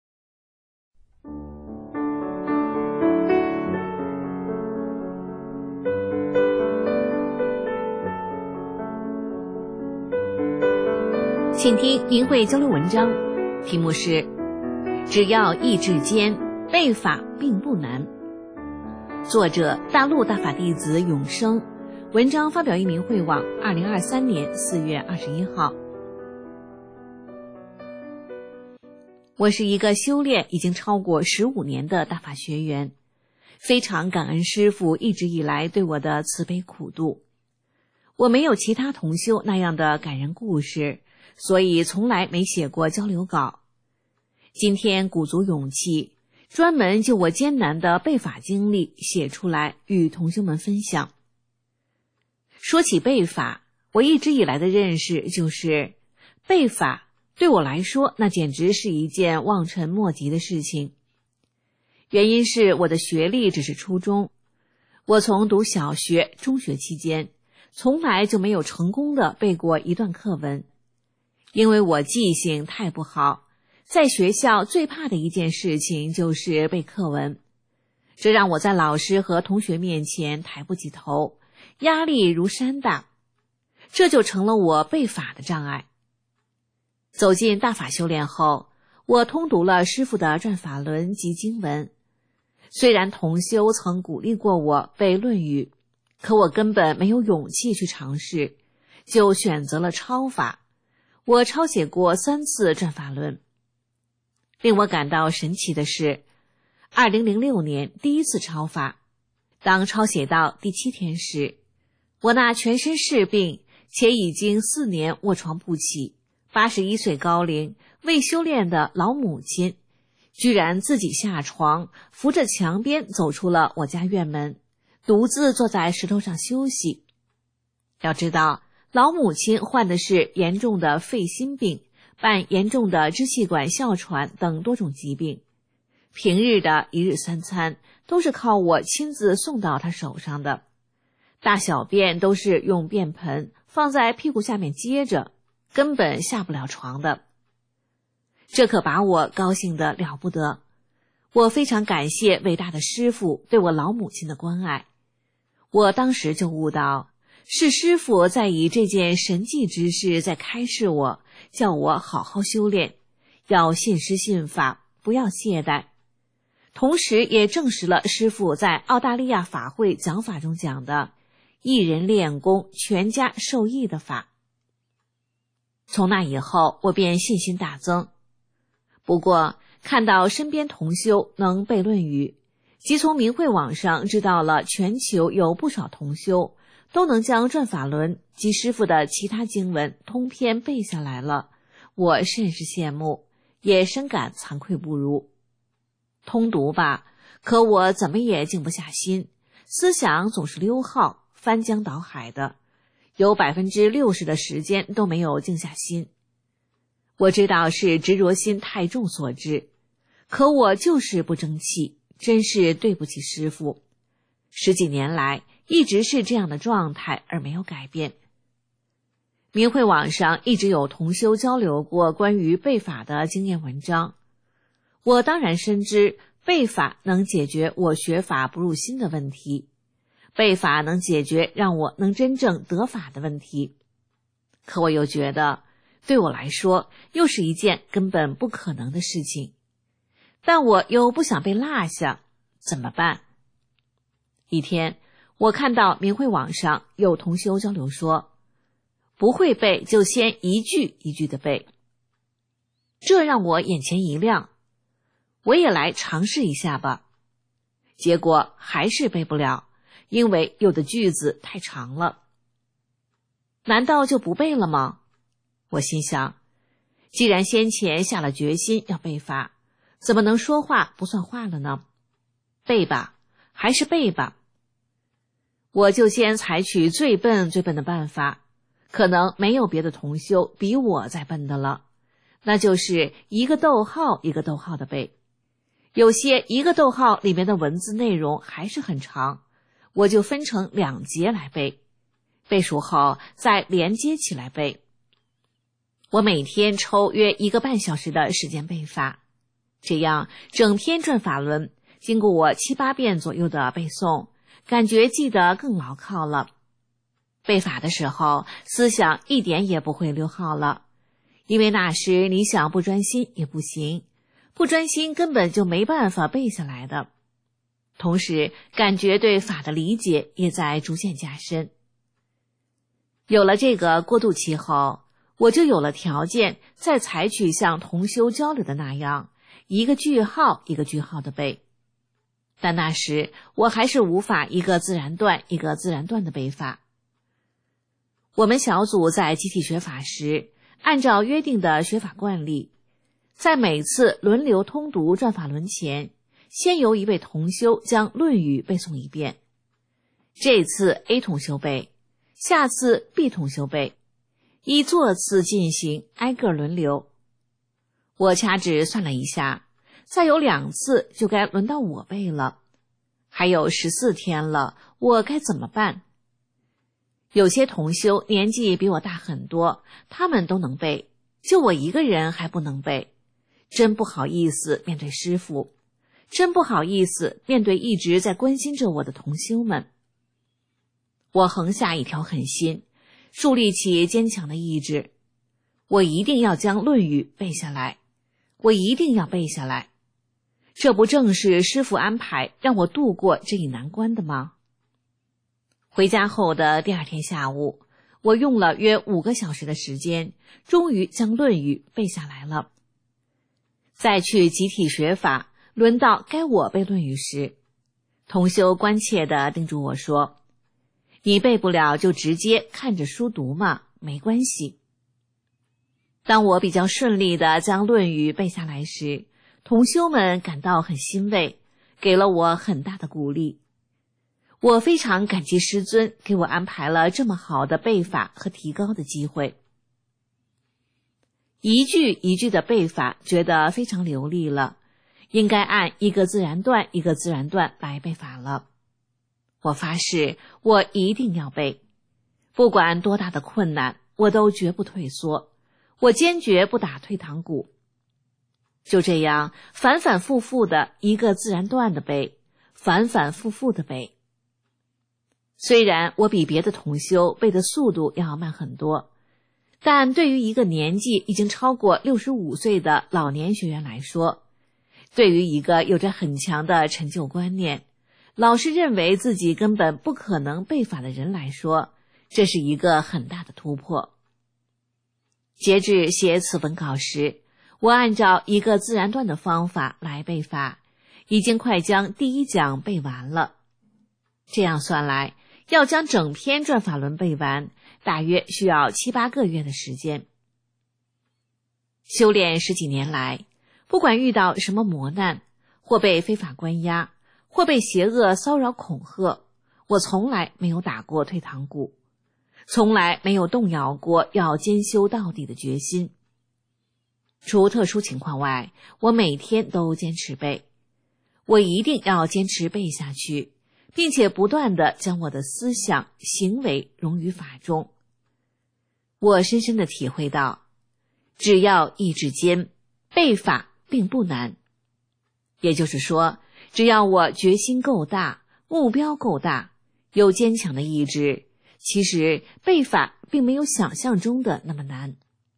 请听明慧交流文章，题目是只要意志坚，背法并不难。作者大陆大法弟子永生，文章发表于明慧网2023年4月21号。 我是一个修炼已经超过15年的大法学员，非常感恩师父一直以来对我的慈悲苦度。我没有其他同修那样的感人故事，所以从来没写过交流稿。今天鼓足勇气，专门就我艰难的背法经历写出来与同修们分享。说起背法，我一直以来的认识就是背法对我来说那简直是一件望尘莫及的事情。原因是我的学历只是初中，我从读小学、中学期间从来就没有成功的背过一段课文。因为我记性太不好，在学校最怕的一件事情就是背课文，这让我在老师和同学面前抬不起头，压力如山大，这就成了我背法的障碍。走进大法修炼后，我通读了师父的转法轮及经文。虽然同修曾鼓励过我背《论语》，可我根本没有勇气去尝试，就选择了抄法。我抄写过3次转法轮。令我感到神奇的是，2006年第一次抄法，当抄写到第7天时，我那全身是病且已经4年卧床不起、81岁高龄未修炼的老母亲，居然自己下床，扶着墙边走出了我家院门，独自坐在石头上休息。要知道，老母亲患的是严重的肺心病、伴严重的支气管哮喘等多种疾病，平日的1日3餐都是靠我亲自送到她手上的，大小便都是用便盆放在屁股下面接着，根本下不了床的。这可把我高兴得了不得，我非常感谢伟大的师父对我老母亲的关爱。我当时就悟到，是师父在以这件神迹之事在开示我，叫我好好修炼，要信师信法，不要懈怠。同时也证实了师父在澳大利亚法会讲法中讲的一人练功，全家受益的法。从那以后，我便信心大增。不过看到身边同修能背《论语》，即从明慧网上知道了全球有不少同修都能将转法轮及师父的其他经文通篇背下来了，我甚是羡慕，也深感惭愧不如。通读吧，可我怎么也静不下心，思想总是溜号，翻江倒海的，有60%的时间都没有静下心。我知道是执着心太重所致，可我就是不争气，真是对不起师父。10几年来一直是这样的状态而没有改变。明慧网上一直有同修交流过关于背法的经验文章，我当然深知背法能解决我学法不入心的问题，背法能解决让我能真正得法的问题，可我又觉得对我来说又是一件根本不可能的事情，但我又不想被落下，怎么办？一天，我看到明慧网上有同修交流说，不会背就先一句一句的背。这让我眼前一亮，我也来尝试一下吧。结果还是背不了，因为有的句子太长了。难道就不背了吗？我心想，既然先前下了决心要背法，怎么能说话不算话了呢？背吧，还是背吧。我就先采取最笨的办法，可能没有别的同修比我再笨的了，那就是一个逗号一个逗号的背。有些一个逗号里面的文字内容还是很长，我就分成2节来背，背熟后再连接起来背。我每天抽约1个半小时的时间背法，这样整篇转法轮经过我7、8遍左右的背诵，感觉记得更牢靠了。背法的时候，思想一点也不会溜号了，因为那时你想不专心也不行，不专心根本就没办法背下来的。同时，感觉对法的理解也在逐渐加深。有了这个过渡期后，我就有了条件再采取像同修交流的那样， 一个句号一个句号的背。但那时我还是无法一个自然段一个自然段的背法。我们小组在集体学法时，按照约定的学法惯例，在每次轮流通读转法轮前，先由一位同修将《论语》背诵一遍。这次 A 同修背，下次 B 同修背，依座次进行，挨个轮流。我掐指算了一下，再有2次就该轮到我背了，还有14天了，我该怎么办？有些同修年纪比我大很多，他们都能背，就我一个人还不能背，真不好意思面对师父，真不好意思面对一直在关心着我的同修们。我横下一条狠心，树立起坚强的意志，我一定要将《论语》背下来，我一定要背下来。这不正是师父安排让我度过这一难关的吗？回家后的第2天下午，我用了约5个小时的时间，终于将《论语》背下来了。再去集体学法，轮到该我背《论语》时，同修关切地叮嘱我说：“你背不了就直接看着书读嘛，没关系。”当我比较顺利地将《论语》背下来时，同修们感到很欣慰，给了我很大的鼓励。我非常感激师尊给我安排了这么好的背法和提高的机会。一句一句的背法觉得非常流利了，应该按一个自然段一个自然段来背法了。我发誓，我一定要背，不管多大的困难，我都绝不退缩，我坚决不打退堂鼓。就这样反反复复的一个自然段的背，反反复复的背。虽然我比别的同修背的速度要慢很多，但对于一个年纪已经超过65岁的老年学员来说，对于一个有着很强的成就观念，老是认为自己根本不可能背法的人来说，这是一个很大的突破。截至写此文稿时，我按照一个自然段的方法来背法，已经快将第1讲背完了。这样算来，要将整篇转法轮背完，大约需要7、8个月的时间。修炼10几年来，不管遇到什么磨难，或被非法关押，或被邪恶骚扰恐吓，我从来没有打过退堂鼓，从来没有动摇过要兼修到底的决心。除特殊情况外，我每天都坚持背，我一定要坚持背下去，并且不断地将我的思想、行为融于法中。我深深地体会到，只要意志坚，背法并不难。也就是说，只要我决心够大，目标够大，有坚强的意志，其实背法并没有想象中的那么难。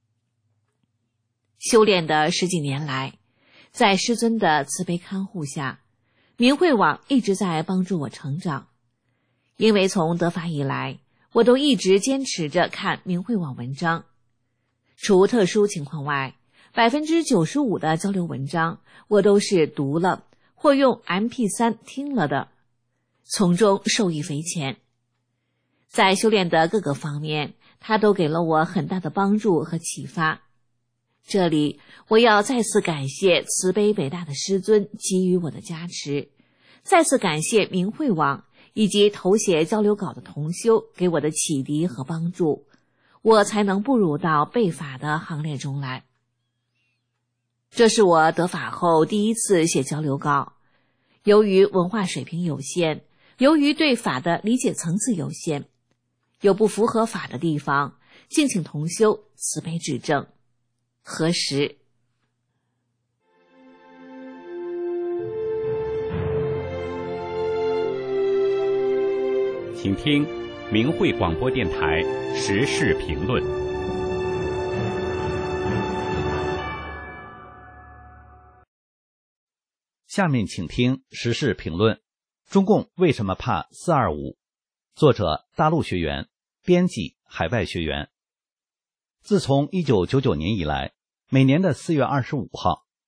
修炼的10几年来，在师尊的慈悲看护下，明慧网一直在帮助我成长。因为从得法以来，我都一直坚持着看明慧网文章，除特殊情况外，95%的交流文章我都是读了或用 MP3 听了的，从中受益匪浅。在修炼的各个方面，它都给了我很大的帮助和启发。这里我要再次感谢慈悲伟大的师尊给予我的加持，再次感谢明慧网以及投写交流稿的同修给我的启迪和帮助，我才能步入到背法的行列中来。这是我得法后第1次写交流稿，由于文化水平有限，由于对法的理解层次有限，有不符合法的地方，敬请同修慈悲指正。何时？ 请听明慧广播电台时事评论。 下面请听时事评论：中共为什么怕425？作者大陆学员，编辑海外学员。自从1999年以来，每年的4月25号，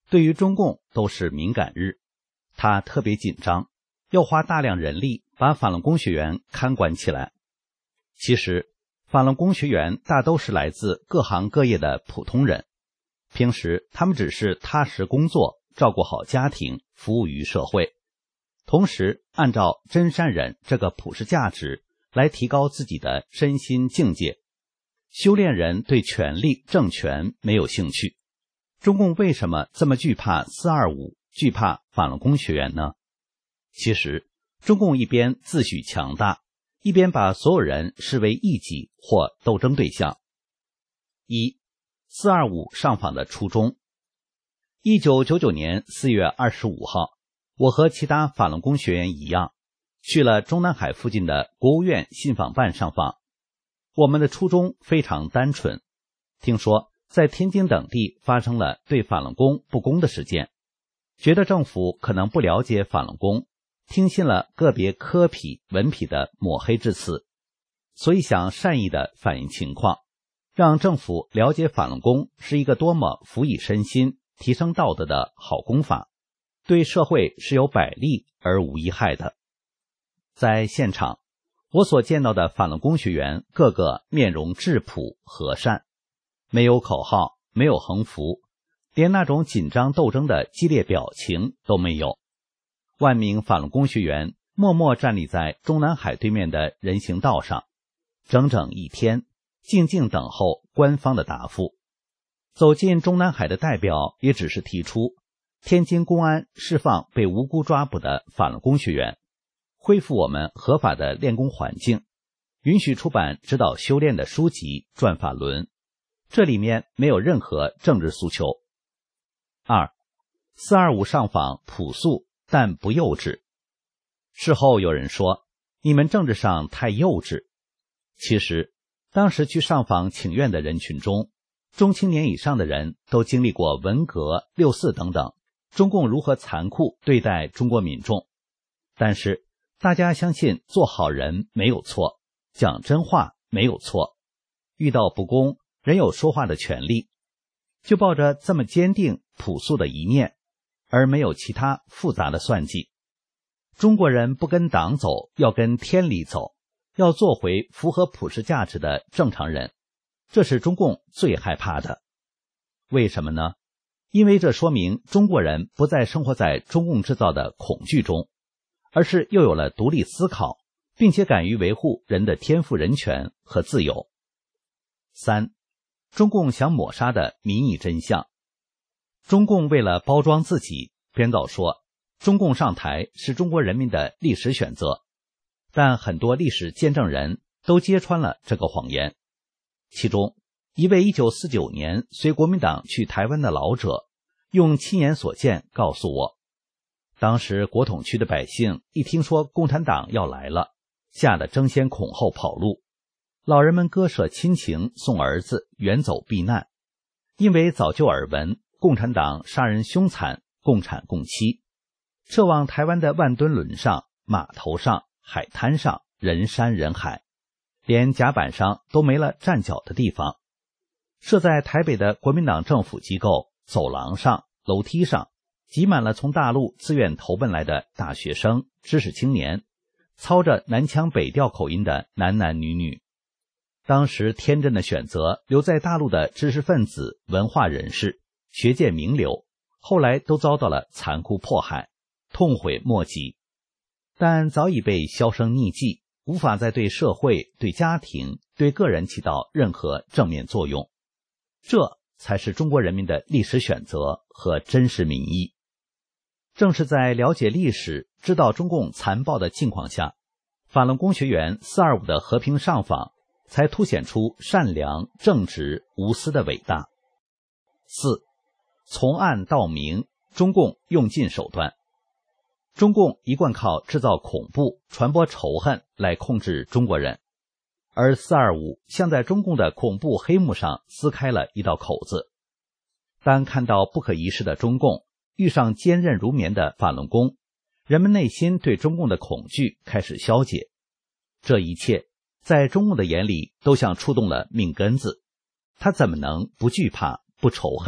对于中共都是敏感日，他特别紧张，要花大量人力把法轮功学员看管起来。其实法轮功学员大都是来自各行各业的普通人，平时他们只是踏实工作，照顾好家庭，服务于社会，同时按照真善忍这个普世价值来提高自己的身心境界。修炼人对权力政权没有兴趣。中共为什么这么惧怕425，惧怕法轮功学员呢？其实中共一边自诩强大，一边把所有人视为异己或斗争对象。一、425上访的初衷。1999年4月25号，我和其他法轮功学员一样，去了中南海附近的国务院信访办上访。我们的初衷非常单纯，听说在天津等地发生了对法轮功不公的事件，觉得政府可能不了解法轮功，听信了个别科痞文痞的抹黑之词，所以想善意地反映情况，让政府了解法轮功是一个多么辅以身心、提升道德的好功法，对社会是有百利而无一害的。在现场，我所见到的法轮功学员个个面容质朴和善，没有口号，没有横幅，连那种紧张斗争的激烈表情都没有。万名法轮功学员默默站立在中南海对面的人行道上，整整一天，静静等候官方的答复。走进中南海的代表也只是提出，天津公安释放被无辜抓捕的法轮功学员，恢复我们合法的练功环境，允许出版指导修炼的书籍《转法轮》，这里面没有任何政治诉求。二、425上访朴素但不幼稚。事后有人说，你们政治上太幼稚。其实当时去上访请愿的人群中，中青年以上的人都经历过文革、6·4等等，中共如何残酷对待中国民众。但是大家相信做好人没有错，讲真话没有错，遇到不公人有说话的权利，就抱着这么坚定朴素的一念，而没有其他复杂的算计。中国人不跟党走，要跟天理走，要做回符合普世价值的正常人，这是中共最害怕的。为什么呢？因为这说明中国人不再生活在中共制造的恐惧中，而是又有了独立思考，并且敢于维护人的天赋人权和自由。三、中共想抹杀的民意真相。中共为了包装自己，编造说中共上台是中国人民的历史选择，但很多历史见证人都揭穿了这个谎言。其中一位1949年随国民党去台湾的老者，用亲眼所见告诉我，当时国统区的百姓一听说共产党要来了，吓得争先恐后跑路，老人们割舍亲情送儿子远走避难，因为早就耳闻共产党杀人凶残，共产共妻，撤往台湾的万吨轮上、码头上、海滩上人山人海，连甲板上都没了站脚的地方。设在台北的国民党政府机构走廊上、楼梯上挤满了从大陆自愿投奔来的大学生、知识青年，操着南腔北调口音的男男女女。当时天真的选择留在大陆的知识分子、文化人士、学界名流，后来都遭到了残酷迫害，痛悔莫及。但早已被销声匿迹，无法再对社会、对家庭、对个人起到任何正面作用。这才是中国人民的历史选择和真实民意。正是在了解历史、知道中共残暴的境况下，法轮功学员425的和平上访才凸显出善良、正直、无私的伟大。四、从暗到明，中共用尽手段。中共一贯靠制造恐怖、传播仇恨来控制中国人，而425像在中共的恐怖黑幕上撕开了一道口子。当看到不可一世的中共遇上坚韧如绵的法轮功，人们内心对中共的恐惧开始消解。这一切在中共的眼里都像触动了命根子，他怎么能不惧怕、不仇恨、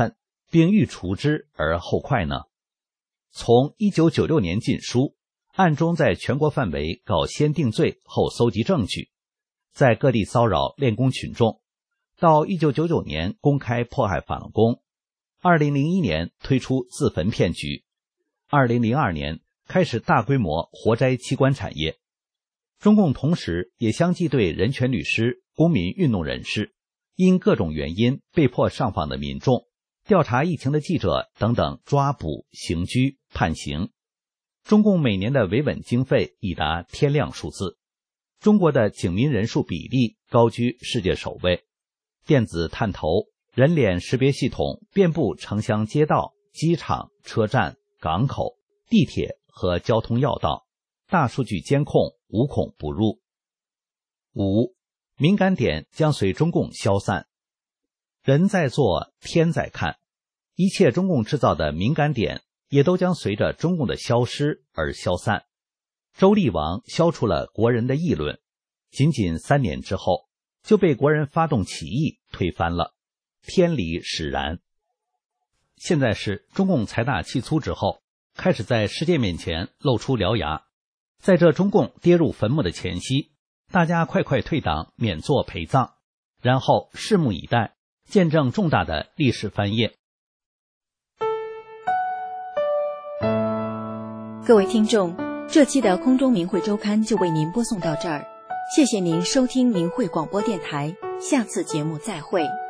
并欲除之而后快呢？从1996年禁书，暗中在全国范围搞先定罪后搜集证据，在各地骚扰练功群众，到1999年公开迫害法轮功，2001年推出自焚骗局，2002年开始大规模活摘器官产业。中共同时也相继对人权律师、公民运动人士、因各种原因被迫上访的民众、调查疫情的记者等等抓捕、刑拘、判刑。中共每年的维稳经费已达天量数字，中国的警民人数比例高居世界首位，电子探头、人脸识别系统遍布城乡街道、机场、车站、港口、地铁和交通要道，大数据监控无孔不入。5. 敏感点将随中共消散。人在做，天在看，一切中共制造的敏感点也都将随着中共的消失而消散。周厉王消除了国人的议论，仅仅3年之后就被国人发动起义推翻了，天理使然。现在是中共财大气粗之后，开始在世界面前露出獠牙。在这中共跌入坟墓的前夕，大家快快退党，免做陪葬，然后拭目以待，见证重大的历史翻页。 各位听众，这期的空中明慧周刊就为您播送到这儿，谢谢您收听明慧广播电台，下次节目再会。